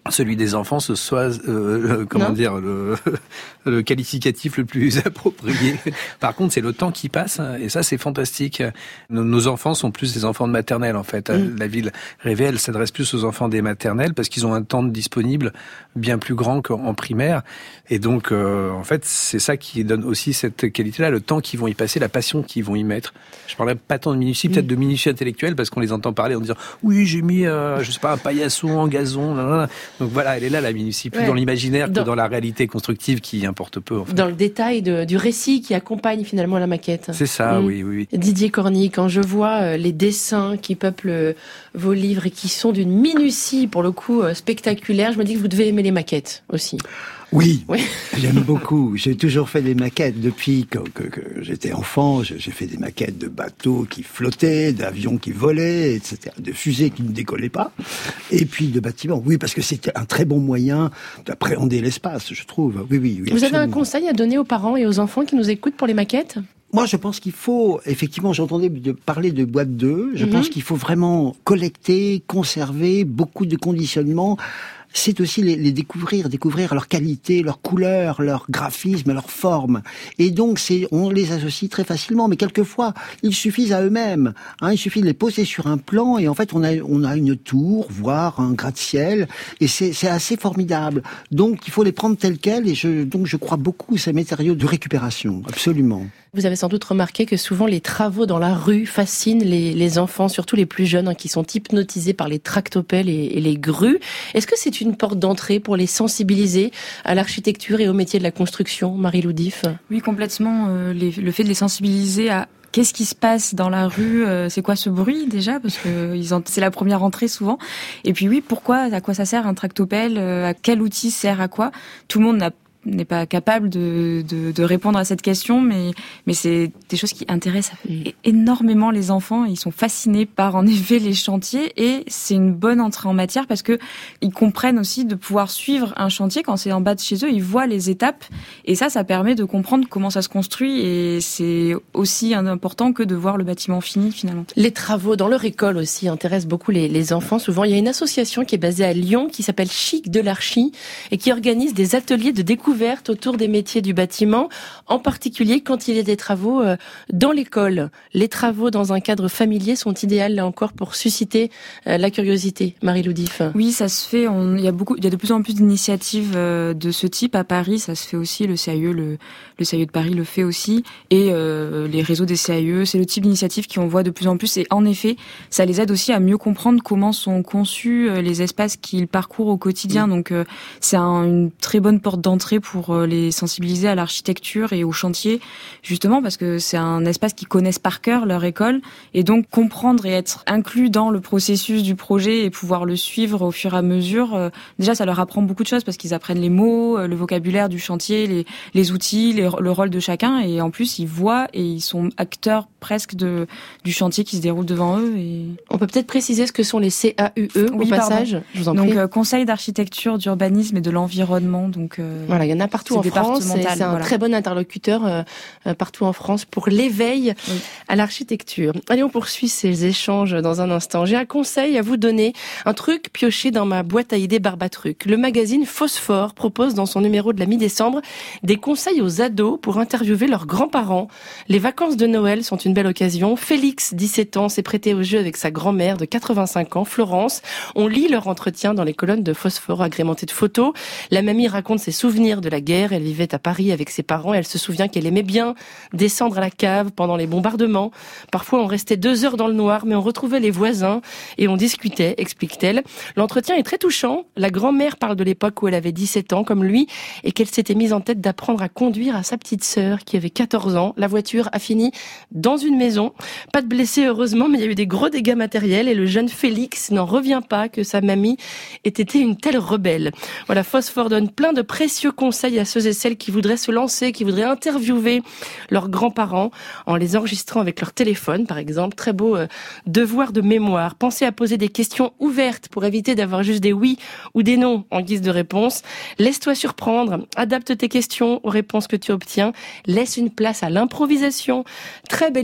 celui des enfants, ce soit, euh, comment non. dire, le, le qualificatif le plus approprié. Par contre, c'est le temps qui passe, et ça, c'est fantastique. Nos, nos enfants sont plus des enfants de maternelle, en fait. Mmh. La ville rêvée, elle s'adresse plus aux enfants des maternelles, parce qu'ils ont un temps disponible bien plus grand qu'en primaire. Et donc, euh, en fait, c'est ça qui donne aussi cette qualité-là, le temps qu'ils vont y passer, la passion qu'ils vont y mettre. Je parlerai pas tant de minutie, mmh. peut-être de minutie intellectuelle, parce qu'on les entend parler en disant « Oui, j'ai mis, euh, je sais pas, un paillasson en gazon, là, là. » Donc voilà, elle est là, la minutie, plus ouais. dans l'imaginaire dans... que dans la réalité constructive qui importe peu. En fait. Dans le détail de, du récit qui accompagne finalement la maquette. C'est ça, mmh. oui, oui. Didier Corny, quand je vois les dessins qui peuplent vos livres et qui sont d'une minutie, pour le coup, spectaculaire, je me dis que vous devez aimer les maquettes aussi. Oui, oui. J'aime beaucoup. J'ai toujours fait des maquettes depuis que, que, que j'étais enfant. J'ai fait des maquettes de bateaux qui flottaient, d'avions qui volaient, et cetera, de fusées qui ne décollaient pas, et puis de bâtiments. Oui, parce que c'était un très bon moyen d'appréhender l'espace, je trouve. Oui, oui, oui. Vous absolument. Avez un conseil à donner aux parents et aux enfants qui nous écoutent pour les maquettes ? Moi, je pense qu'il faut, effectivement, j'entendais de parler de boîte deux. Je mm-hmm. pense qu'il faut vraiment collecter, conserver beaucoup de conditionnements. C'est aussi les, les découvrir, découvrir leur qualité, leur couleur, leur graphisme, leur forme. Et donc, c'est, on les associe très facilement, mais quelquefois, ils suffisent à eux-mêmes. Hein, il suffit de les poser sur un plan, et en fait, on a, on a une tour, voire un gratte-ciel, et c'est, c'est assez formidable. Donc, il faut les prendre tels quels, et je, donc, je crois beaucoup à ces matériaux de récupération, absolument. Vous avez sans doute remarqué que souvent les travaux dans la rue fascinent les, les enfants, surtout les plus jeunes, hein, qui sont hypnotisés par les tractopelles et, et les grues. Est-ce que c'est une porte d'entrée pour les sensibiliser à l'architecture et au métier de la construction, Marie-Lou Diff ? Oui, complètement. Euh, les, le fait de les sensibiliser à qu'est-ce qui se passe dans la rue, euh, c'est quoi ce bruit déjà, parce que ils ont, c'est la première entrée souvent. Et puis oui, pourquoi, à quoi ça sert un tractopelle, euh, à quel outil sert à quoi ? Tout le monde n'a n'est pas capable de, de, de répondre à cette question, mais, mais c'est des choses qui intéressent énormément les enfants. Ils sont fascinés par, en effet, les chantiers, et c'est une bonne entrée en matière parce que ils comprennent aussi de pouvoir suivre un chantier quand c'est en bas de chez eux. Ils voient les étapes, et ça, ça permet de comprendre comment ça se construit, et c'est aussi important que de voir le bâtiment fini, finalement. Les travaux dans leur école aussi intéressent beaucoup les, les enfants. Souvent, il y a une association qui est basée à Lyon qui s'appelle Chic de l'Archi et qui organise des ateliers de découverte autour des métiers du bâtiment, en particulier quand il y a des travaux dans l'école. Les travaux dans un cadre familier sont idéaux, là encore, pour susciter la curiosité. Marie-Lou Diff. Oui, ça se fait. On, il y a beaucoup, il y a de plus en plus d'initiatives de ce type à Paris. Ça se fait aussi. Le C A I E, le, le C A I E de Paris le fait aussi. Et euh, les réseaux des C A I E, c'est le type d'initiative qu'on voit de plus en plus. Et en effet, ça les aide aussi à mieux comprendre comment sont conçus les espaces qu'ils parcourent au quotidien. Mmh. Donc, euh, c'est un, une très bonne porte d'entrée pour les sensibiliser à l'architecture et au chantier, justement parce que c'est un espace qu'ils connaissent par cœur, leur école, et donc comprendre et être inclus dans le processus du projet et pouvoir le suivre au fur et à mesure, euh, déjà ça leur apprend beaucoup de choses parce qu'ils apprennent les mots, le vocabulaire du chantier, les, les outils, les, le rôle de chacun, et en plus ils voient et ils sont acteurs presque de, du chantier qui se déroule devant eux. Et... On peut peut-être préciser ce que sont les C A U E oui, au passage. Pardon. Je vous en donc prie. Euh, Conseil d'architecture, d'urbanisme et de l'environnement. Donc euh, voilà, il y en a partout en France. C'est, c'est un voilà. très bon interlocuteur euh, partout en France pour l'éveil oui. à l'architecture. Allez, on poursuit ces échanges dans un instant. J'ai un conseil à vous donner, un truc pioché dans ma boîte à idées Barbatruc. Le magazine Phosphore propose dans son numéro de la mi-décembre des conseils aux ados pour interviewer leurs grands-parents. Les vacances de Noël sont une belle occasion. Félix, dix-sept ans, s'est prêté au jeu avec sa grand-mère de quatre-vingt-cinq ans, Florence. On lit leur entretien dans les colonnes de Phosphore agrémentées de photos. La mamie raconte ses souvenirs de la guerre. Elle vivait à Paris avec ses parents et elle se souvient qu'elle aimait bien descendre à la cave pendant les bombardements. Parfois, on restait deux heures dans le noir, mais on retrouvait les voisins et on discutait, explique-t-elle. L'entretien est très touchant. La grand-mère parle de l'époque où elle avait dix-sept ans, comme lui, et qu'elle s'était mise en tête d'apprendre à conduire à sa petite sœur qui avait quatorze ans. La voiture a fini dans une maison. Pas de blessés, heureusement, mais il y a eu des gros dégâts matériels et le jeune Félix n'en revient pas que sa mamie ait été une telle rebelle. Voilà, Phosphore donne plein de précieux conseils à ceux et celles qui voudraient se lancer, qui voudraient interviewer leurs grands-parents en les enregistrant avec leur téléphone, par exemple. Très beau euh, devoir de mémoire. Pensez à poser des questions ouvertes pour éviter d'avoir juste des oui ou des non en guise de réponse. Laisse-toi surprendre. Adapte tes questions aux réponses que tu obtiens. Laisse une place à l'improvisation. Très belle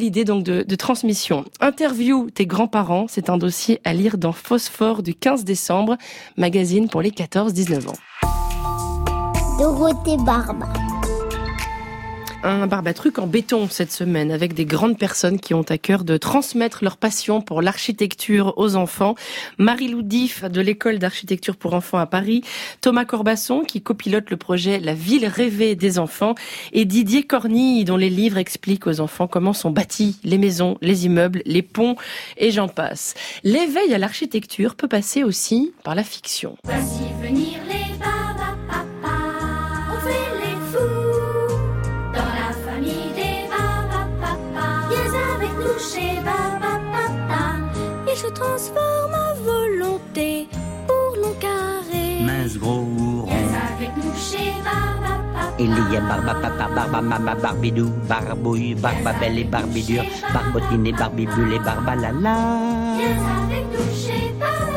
belle idée donc de, de transmission. Interview tes grands-parents, c'est un dossier à lire dans Phosphore du quinze décembre, magazine pour les quatorze dix-neuf ans. Dorothée Barba. Un barbatruc en béton cette semaine avec des grandes personnes qui ont à cœur de transmettre leur passion pour l'architecture aux enfants. Marie-Lou Diff de l'école d'architecture pour enfants à Paris, Thomas Corbasson qui copilote le projet La ville rêvée des enfants et Didier Cornille dont les livres expliquent aux enfants comment sont bâtis les maisons, les immeubles, les ponts et j'en passe. L'éveil à l'architecture peut passer aussi par la fiction. Voici venir les baba-papa, on fait les fous dans la famille des baba-papa. Viens avec nous chez baba-papa, et je transforme à volonté pour long carré. Mince gros rond. Viens avec nous chez baba-papa. Il y a barba papa, barba mama, barbidou, barbouille, barba belle et barbidure, barbotine et barbibule et barbalala. Viens avec nous chez baba-papa.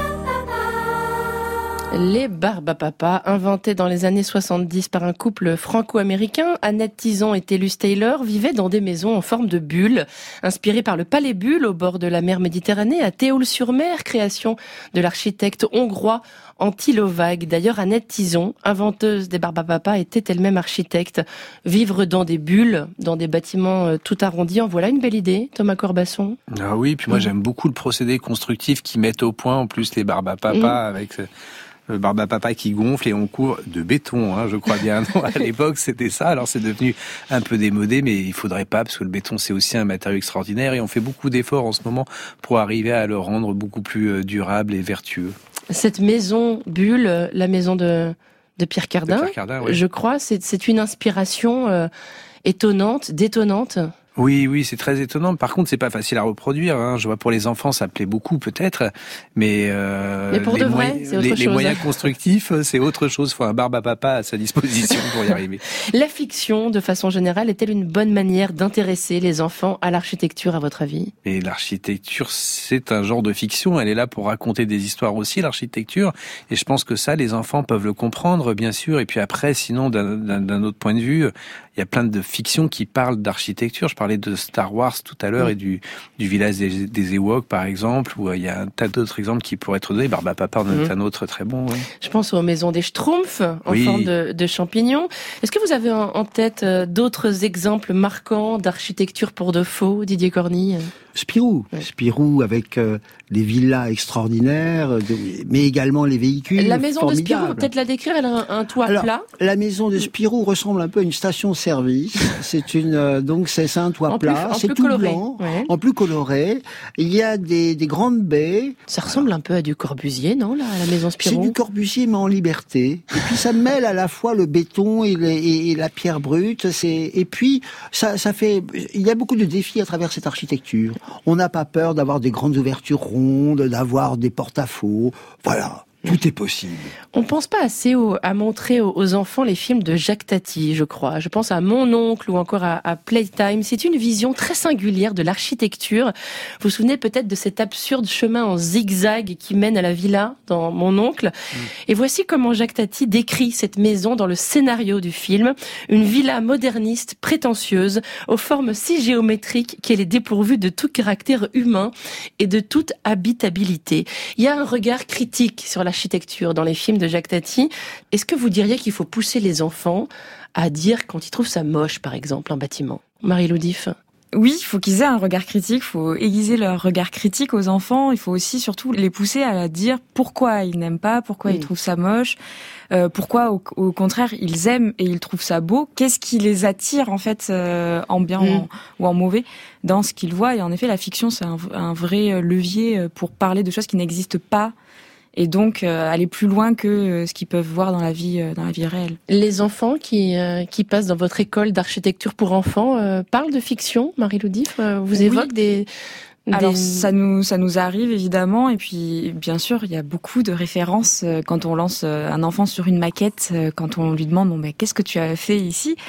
Les Barbapapa, inventés dans les années soixante-dix par un couple franco-américain, Annette Tison et Tellus Taylor vivaient dans des maisons en forme de bulles, inspirées par le Palais Bulle au bord de la mer Méditerranée à Théoule-sur-Mer, création de l'architecte hongrois Antti Lovag. D'ailleurs, Annette Tison, inventeuse des Barbapapa, était elle-même architecte. Vivre dans des bulles, dans des bâtiments euh, tout arrondis, en voilà une belle idée, Thomas Corbasson. Ah oui, puis moi mmh. j'aime beaucoup le procédé constructif qui met au point en plus les Barbapapa mmh. avec le Barbapapa qui gonfle et on couvre de béton, hein, je crois bien. Non, à l'époque, c'était ça. Alors, c'est devenu un peu démodé, mais il faudrait pas, parce que le béton, c'est aussi un matériau extraordinaire et on fait beaucoup d'efforts en ce moment pour arriver à le rendre beaucoup plus durable et vertueux. Cette maison bulle, la maison de, de Pierre Cardin, de Pierre Cardin oui. je crois, c'est, c'est une inspiration euh, étonnante, détonnante. Oui, oui, c'est très étonnant. Par contre, c'est pas facile à reproduire. Hein. Je vois pour les enfants, ça plaît beaucoup peut-être, mais, euh, mais pour les, de vrai, moyens, c'est autre les, chose. les moyens constructifs, c'est autre chose. Il faut un Barbapapa à sa disposition pour y arriver. La fiction, de façon générale, est-elle une bonne manière d'intéresser les enfants à l'architecture, à votre avis ? Et l'architecture, c'est un genre de fiction. Elle est là pour raconter des histoires aussi, l'architecture. Et je pense que ça, les enfants peuvent le comprendre, bien sûr. Et puis après, sinon, d'un, d'un, d'un autre point de vue, il y a plein de fictions qui parlent d'architecture. Je parlais de Star Wars tout à l'heure oui. et du, du village des, des Ewoks, par exemple, où il y a un tas d'autres exemples qui pourraient être donnés. Barbapapa en est mmh. un autre très bon. Oui. Je pense aux maisons des Schtroumpfs, en oui. forme de, de champignons. Est-ce que vous avez en, en tête d'autres exemples marquants d'architecture pour de faux, Didier Cornille ? Spirou, ouais. Spirou avec euh, les villas extraordinaires, de, mais également les véhicules. La maison formidables. de Spirou, peut-être la décrire, elle a un, un toit Alors, plat. La maison de Spirou ressemble un peu à une station-service. c'est une euh, donc c'est, c'est un toit en plat, plus, c'est tout coloré. blanc, ouais. en plus coloré. Il y a des, des grandes baies. Ça ressemble un peu à du Corbusier, non, là, la maison Spirou. C'est du Corbusier mais en liberté. Et puis ça mêle à la fois le béton et, les, et, et la pierre brute. C'est et puis ça, ça fait. Il y a beaucoup de défis à travers cette architecture. On n'a pas peur d'avoir des grandes ouvertures rondes, d'avoir des porte-à-faux. Voilà. Tout est possible. On pense pas assez au, à montrer aux, aux enfants les films de Jacques Tati, je crois. Je pense à Mon oncle ou encore à, à Playtime. C'est une vision très singulière de l'architecture. Vous vous souvenez peut-être de cet absurde chemin en zigzag qui mène à la villa dans Mon oncle. Mmh. Et voici comment Jacques Tati décrit cette maison dans le scénario du film. Une villa moderniste, prétentieuse, aux formes si géométriques qu'elle est dépourvue de tout caractère humain et de toute habitabilité. Il y a un regard critique sur la architecture dans les films de Jacques Tati. Est-ce que vous diriez qu'il faut pousser les enfants à dire quand ils trouvent ça moche, par exemple, un bâtiment ? Marie-Lou Diff ? Oui, il faut qu'ils aient un regard critique, il faut aiguiser leur regard critique aux enfants, il faut aussi surtout les pousser à dire pourquoi ils n'aiment pas, pourquoi mmh. ils trouvent ça moche, euh, pourquoi au, au contraire ils aiment et ils trouvent ça beau, qu'est-ce qui les attire en fait euh, en bien mmh. en, ou en mauvais dans ce qu'ils voient. Et en effet, la fiction, c'est un, un vrai levier pour parler de choses qui n'existent pas. Et donc euh, aller plus loin que euh, ce qu'ils peuvent voir dans la vie euh, dans la vie réelle. Les enfants qui euh, qui passent dans votre école d'architecture pour enfants euh, parlent de fiction, Marie-Lou Diff, euh, vous oui. évoquent des, des Alors ça nous ça nous arrive évidemment, et puis bien sûr il y a beaucoup de références euh, quand on lance euh, un enfant sur une maquette, euh, quand on lui demande bon ben qu'est-ce que tu as fait ici.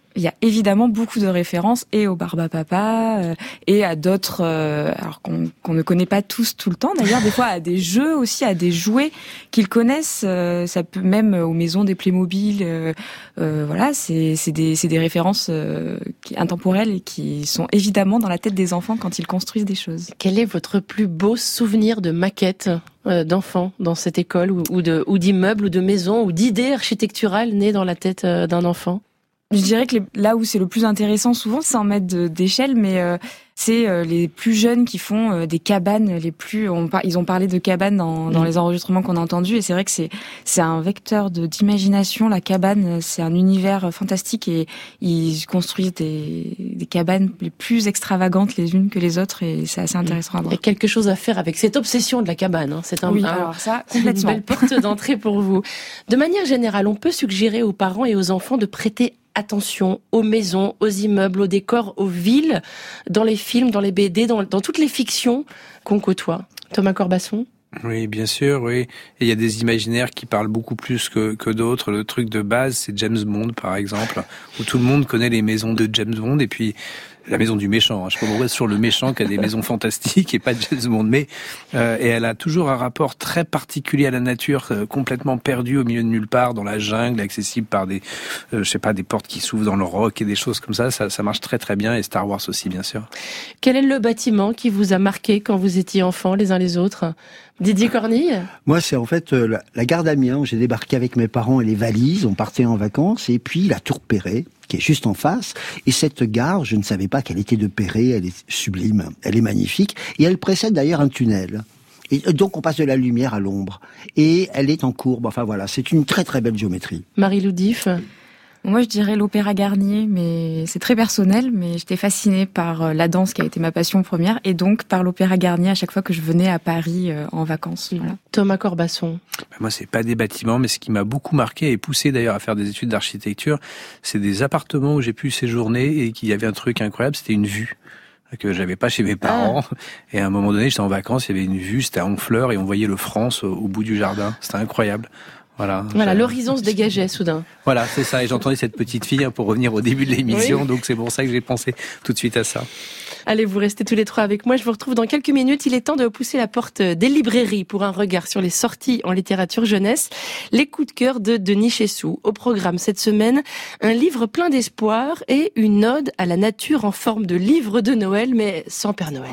Il y a évidemment beaucoup de références et au Barbapapa euh, et à d'autres, euh, alors qu'on, qu'on ne connaît pas tous tout le temps d'ailleurs, des fois à des jeux aussi, à des jouets qu'ils connaissent. Euh, ça peut même aux maisons des Playmobil. Euh, euh, voilà, c'est, c'est des, c'est des références euh, qui, intemporelles et qui sont évidemment dans la tête des enfants quand ils construisent des choses. Quel est votre plus beau souvenir de maquette euh, d'enfants dans cette école ou, ou, de, ou d'immeubles ou de maisons ou d'idées architecturales nées dans la tête euh, d'un enfant? Je dirais que les, là où c'est le plus intéressant souvent, c'est en mètres de, d'échelle, mais euh, c'est euh, les plus jeunes qui font euh, des cabanes les plus. On, ils ont parlé de cabanes dans, dans mmh. les enregistrements qu'on a entendus, et c'est vrai que c'est c'est un vecteur de d'imagination. La cabane, c'est un univers fantastique, et ils construisent des, des cabanes les plus extravagantes les unes que les autres, et c'est assez intéressant à voir. Il y a quelque chose à faire avec cette obsession de la cabane. Hein. C'est un, oui, un, alors ça, c'est une belle porte d'entrée pour vous. De manière générale, on peut suggérer aux parents et aux enfants de prêter attention aux maisons, aux immeubles, aux décors, aux villes, dans les films, dans les B D, dans, dans toutes les fictions qu'on côtoie. Thomas Corbasson? Oui, bien sûr, oui. Et il y a des imaginaires qui parlent beaucoup plus que, que d'autres. Le truc de base, c'est James Bond, par exemple, où tout le monde connaît les maisons de James Bond, et puis la maison du méchant. Hein. Je sais pas pourquoi c'est sur le méchant qui a des maisons fantastiques et pas James Bond. Mais euh, et elle a toujours un rapport très particulier à la nature, euh, complètement perdu au milieu de nulle part, dans la jungle, accessible par des, euh, je sais pas, des portes qui s'ouvrent dans le roc et des choses comme ça. Ça, ça marche très très bien. Et Star Wars aussi, bien sûr. Quel est le bâtiment qui vous a marqué quand vous étiez enfants, les uns les autres? Didier Cornille? Moi, c'est en fait euh, la, la gare d'Amiens où j'ai débarqué avec mes parents et les valises. On partait en vacances, et puis la Tour Perret, qui est juste en face. Et cette gare, je ne savais pas qu'elle était de Perret. Elle est sublime, elle est magnifique, et elle précède d'ailleurs un tunnel. Et donc on passe de la lumière à l'ombre, et elle est en courbe. Enfin voilà, c'est une très très belle géométrie. Marie-Lou Diff? Moi, je dirais l'Opéra Garnier, mais c'est très personnel, mais j'étais fascinée par la danse qui a été ma passion première, et donc par l'Opéra Garnier à chaque fois que je venais à Paris euh, en vacances. Voilà. Thomas Corbasson? Moi, c'est pas des bâtiments, mais ce qui m'a beaucoup marqué et poussé d'ailleurs à faire des études d'architecture, c'est des appartements où j'ai pu séjourner et qu'il y avait un truc incroyable, c'était une vue que j'avais pas chez mes parents. Ah. Et à un moment donné, j'étais en vacances, il y avait une vue, c'était à Honfleur, et on voyait le France au, au bout du jardin. C'était incroyable. Voilà, voilà l'horizon se dégageait soudain. Voilà, c'est ça. Et j'entendais cette petite fille hein, pour revenir au début de l'émission, oui. Donc c'est pour ça que j'ai pensé tout de suite à ça. Allez, vous restez tous les trois avec moi. Je vous retrouve dans quelques minutes. Il est temps de pousser la porte des librairies pour un regard sur les sorties en littérature jeunesse. Les coups de cœur de Denis Chessou. Au programme cette semaine, un livre plein d'espoir et une ode à la nature en forme de livre de Noël, mais sans Père Noël.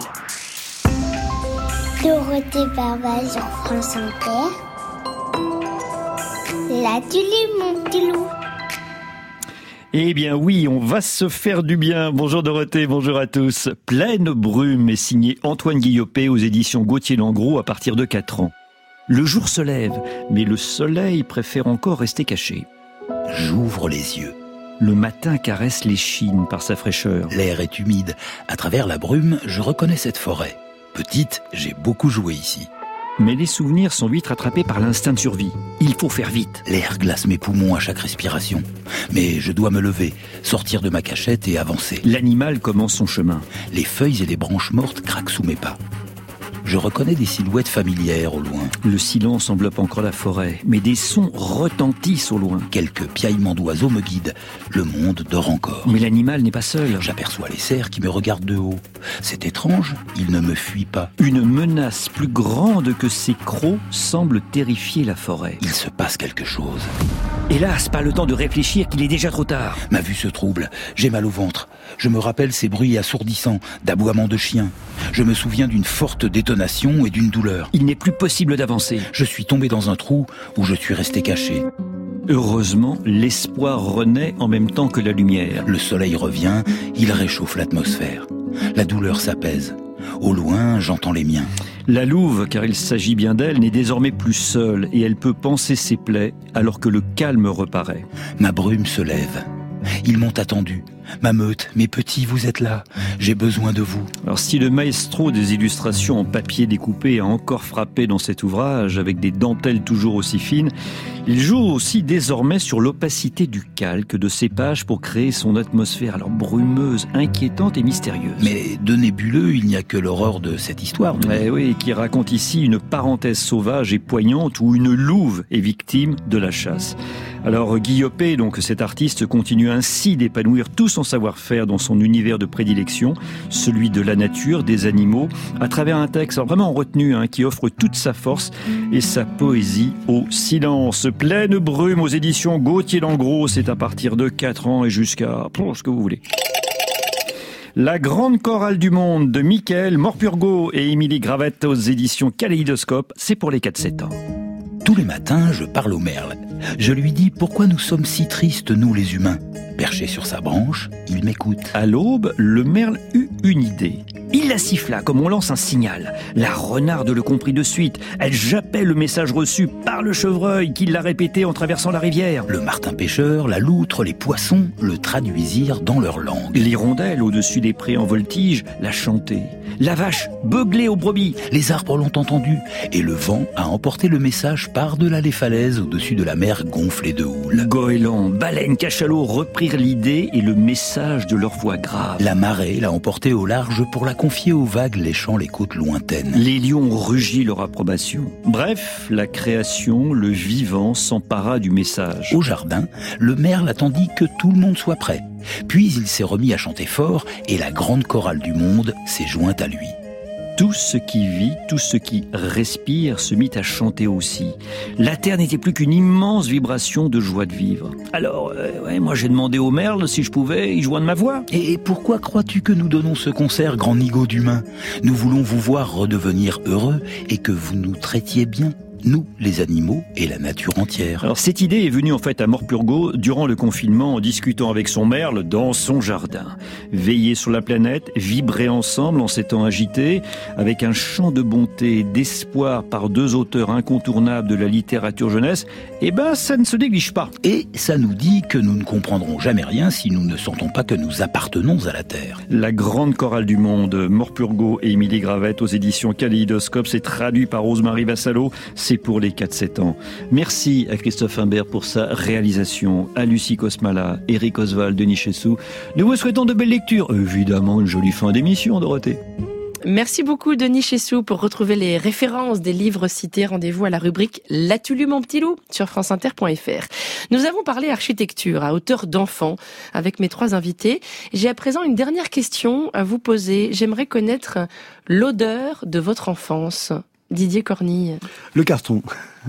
Dorothée Barba sur France Inter. La tulipe, mon petit loup. Eh bien oui, on va se faire du bien. Bonjour Dorothée, bonjour à tous. Pleine brume est signé Antoine Guillopé aux éditions Gauthier-Langros à partir de quatre ans. Le jour se lève, mais le soleil préfère encore rester caché. J'ouvre les yeux. Le matin caresse l'échine par sa fraîcheur. L'air est humide. À travers la brume, je reconnais cette forêt. Petite, j'ai beaucoup joué ici. Mais les souvenirs sont vite rattrapés par l'instinct de survie. Il faut faire vite. L'air glace mes poumons à chaque respiration. Mais je dois me lever, sortir de ma cachette et avancer. L'animal commence son chemin. Les feuilles et les branches mortes craquent sous mes pas. Je reconnais des silhouettes familières au loin. Le silence enveloppe encore la forêt, mais des sons retentissent au loin. Quelques piaillements d'oiseaux me guident. Le monde dort encore. Mais l'animal n'est pas seul. J'aperçois les cerfs qui me regardent de haut. C'est étrange, ils ne me fuient pas. Une menace plus grande que ces crocs semble terrifier la forêt. Il se passe quelque chose. Hélas, pas le temps de réfléchir qu'il est déjà trop tard. Ma vue se trouble, j'ai mal au ventre. Je me rappelle ces bruits assourdissants, d'aboiements de chiens. Je me souviens d'une forte détonation et d'une douleur. Il n'est plus possible d'avancer. Je suis tombé dans un trou où je suis resté caché. Heureusement, l'espoir renaît en même temps que la lumière. Le soleil revient, il réchauffe l'atmosphère. La douleur s'apaise. Au loin, j'entends les miens. La louve, car il s'agit bien d'elle, n'est désormais plus seule et elle peut panser ses plaies alors que le calme reparaît. Ma brume se lève. Ils m'ont attendu. Ma meute, mes petits, vous êtes là. J'ai besoin de vous. Alors si le maestro des illustrations en papier découpé a encore frappé dans cet ouvrage, avec des dentelles toujours aussi fines, il joue aussi désormais sur l'opacité du calque de ces pages pour créer son atmosphère alors brumeuse, inquiétante et mystérieuse. Mais de nébuleux, il n'y a que l'horreur de cette histoire. Eh oui, qui raconte ici une parenthèse sauvage et poignante où une louve est victime de la chasse. Alors Guillopé, donc cet artiste, continue ainsi d'épanouir tout son savoir-faire dans son univers de prédilection, celui de la nature, des animaux, à travers un texte vraiment retenu hein, qui offre toute sa force et sa poésie au silence. Pleine brume aux éditions Gauthier-Langros, c'est à partir de quatre ans et jusqu'à oh, ce que vous voulez. La grande chorale du monde de Mickaël Morpurgo et Émilie Gravette aux éditions Kaléidoscope, c'est pour les quatre sept ans. Tous les matins, je parle au merle. Je lui dis pourquoi nous sommes si tristes, nous les humains. Perché sur sa branche, il m'écoute. À l'aube, le merle eut une idée. Il la siffla comme on lance un signal. La renarde le comprit de suite. Elle jappait le message reçu par le chevreuil qui l'a répété en traversant la rivière. Le martin pêcheur, la loutre, les poissons le traduisirent dans leur langue. L'hirondelle au-dessus des prés en voltige l'a chanté. La vache beuglait aux brebis. Les arbres l'ont entendu et le vent a emporté le message par-delà les falaises au-dessus de la mer gonflée de houle. Goélands, baleines, cachalots reprirent l'idée et le message de leur voix grave. La marée l'a emporté au large pour la confier aux vagues léchant les côtes lointaines. Les lions rugit leur approbation. Bref, la création, le vivant s'empara du message. Au jardin, le merle attendit que tout le monde soit prêt. Puis il s'est remis à chanter fort et la grande chorale du monde s'est jointe à lui. Tout ce qui vit, tout ce qui respire se mit à chanter aussi. La terre n'était plus qu'une immense vibration de joie de vivre. Alors, euh, ouais, moi j'ai demandé au merle si je pouvais y joindre ma voix. Et pourquoi crois-tu que nous donnons ce concert, grand nigaud d'humain ? Nous voulons vous voir redevenir heureux et que vous nous traitiez bien. Nous, les animaux et la nature entière. Alors cette idée est venue en fait à Morpurgo durant le confinement en discutant avec son merle dans son jardin. Veiller sur la planète, vibrer ensemble en ces temps agités, avec un chant de bonté et d'espoir par deux auteurs incontournables de la littérature jeunesse, eh ben ça ne se néglige pas. Et ça nous dit que nous ne comprendrons jamais rien si nous ne sentons pas que nous appartenons à la Terre. La grande chorale du monde, Morpurgo et Émilie Gravette aux éditions Kaléidoscope, c'est traduit par Rose-Marie Vassallo. C'est pour les quatre sept ans. Merci à Christophe Imbert pour sa réalisation, à Lucie Kosmala, Eric Oswald, Denis Chessou. Nous vous souhaitons de belles lectures. Évidemment, une jolie fin d'émission, Dorothée. Merci beaucoup Denis Chessou. Pour retrouver les références des livres cités, rendez-vous à la rubrique L'as-tu lu mon petit loup sur franceinter point fr. Nous avons parlé architecture à hauteur d'enfant avec mes trois invités. J'ai à présent une dernière question à vous poser. J'aimerais connaître l'odeur de votre enfance. Didier Cornille. Le carton.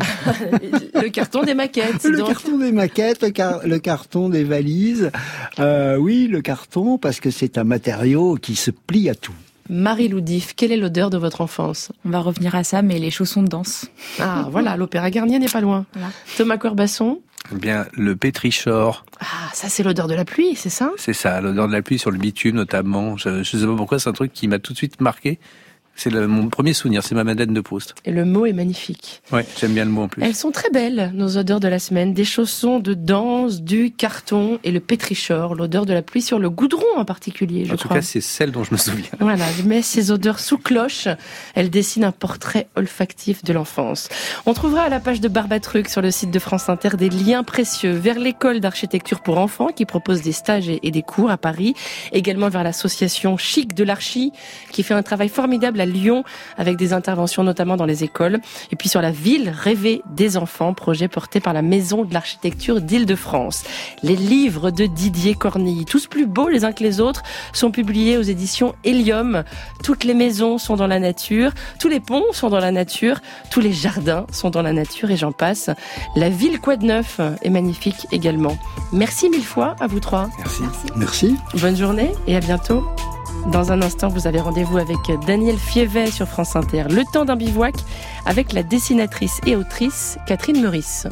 Le carton des maquettes. Le donc. carton des maquettes, le, car- le carton des valises. Euh, oui, le carton, parce que c'est un matériau qui se plie à tout. Marie Loudif, quelle est l'odeur de votre enfance ? On va revenir à ça, mais les chaussons de danse. Ah, voilà, l'Opéra Garnier n'est pas loin. Voilà. Thomas Corbasson ? Eh bien, le pétrichor. Ah, ça c'est l'odeur de la pluie, c'est ça ? C'est ça, l'odeur de la pluie sur le bitume notamment. Je ne sais pas pourquoi, c'est un truc qui m'a tout de suite marqué. C'est le, mon premier souvenir, c'est ma Madeleine de Proust. Et le mot est magnifique. Ouais, j'aime bien le mot en plus. Elles sont très belles, nos odeurs de la semaine. Des chaussons de danse, du carton et le pétrichor, l'odeur de la pluie sur le goudron en particulier, je en crois. En tout cas, c'est celle dont je me souviens. Voilà, je mets ces odeurs sous cloche. Elles dessinent un portrait olfactif de l'enfance. On trouvera à la page de Barbatruc sur le site de France Inter des liens précieux vers l'école d'architecture pour enfants qui propose des stages et des cours à Paris. Également vers l'association Chic de l'Archi qui fait un travail formidable à Lyon avec des interventions notamment dans les écoles. Et puis sur la ville rêvée des enfants, projet porté par la Maison de l'Architecture d'Île-de-France. Les livres de Didier Cornille, tous plus beaux les uns que les autres, sont publiés aux éditions Hélium. Toutes les maisons sont dans la nature, tous les ponts sont dans la nature, tous les jardins sont dans la nature et j'en passe. La ville quoi de neuf est magnifique également. Merci mille fois à vous trois. Merci. Merci. Bonne journée et à bientôt. Dans un instant, vous avez rendez-vous avec Daniel Fievet sur France Inter. Le temps d'un bivouac avec la dessinatrice et autrice Catherine Meurice.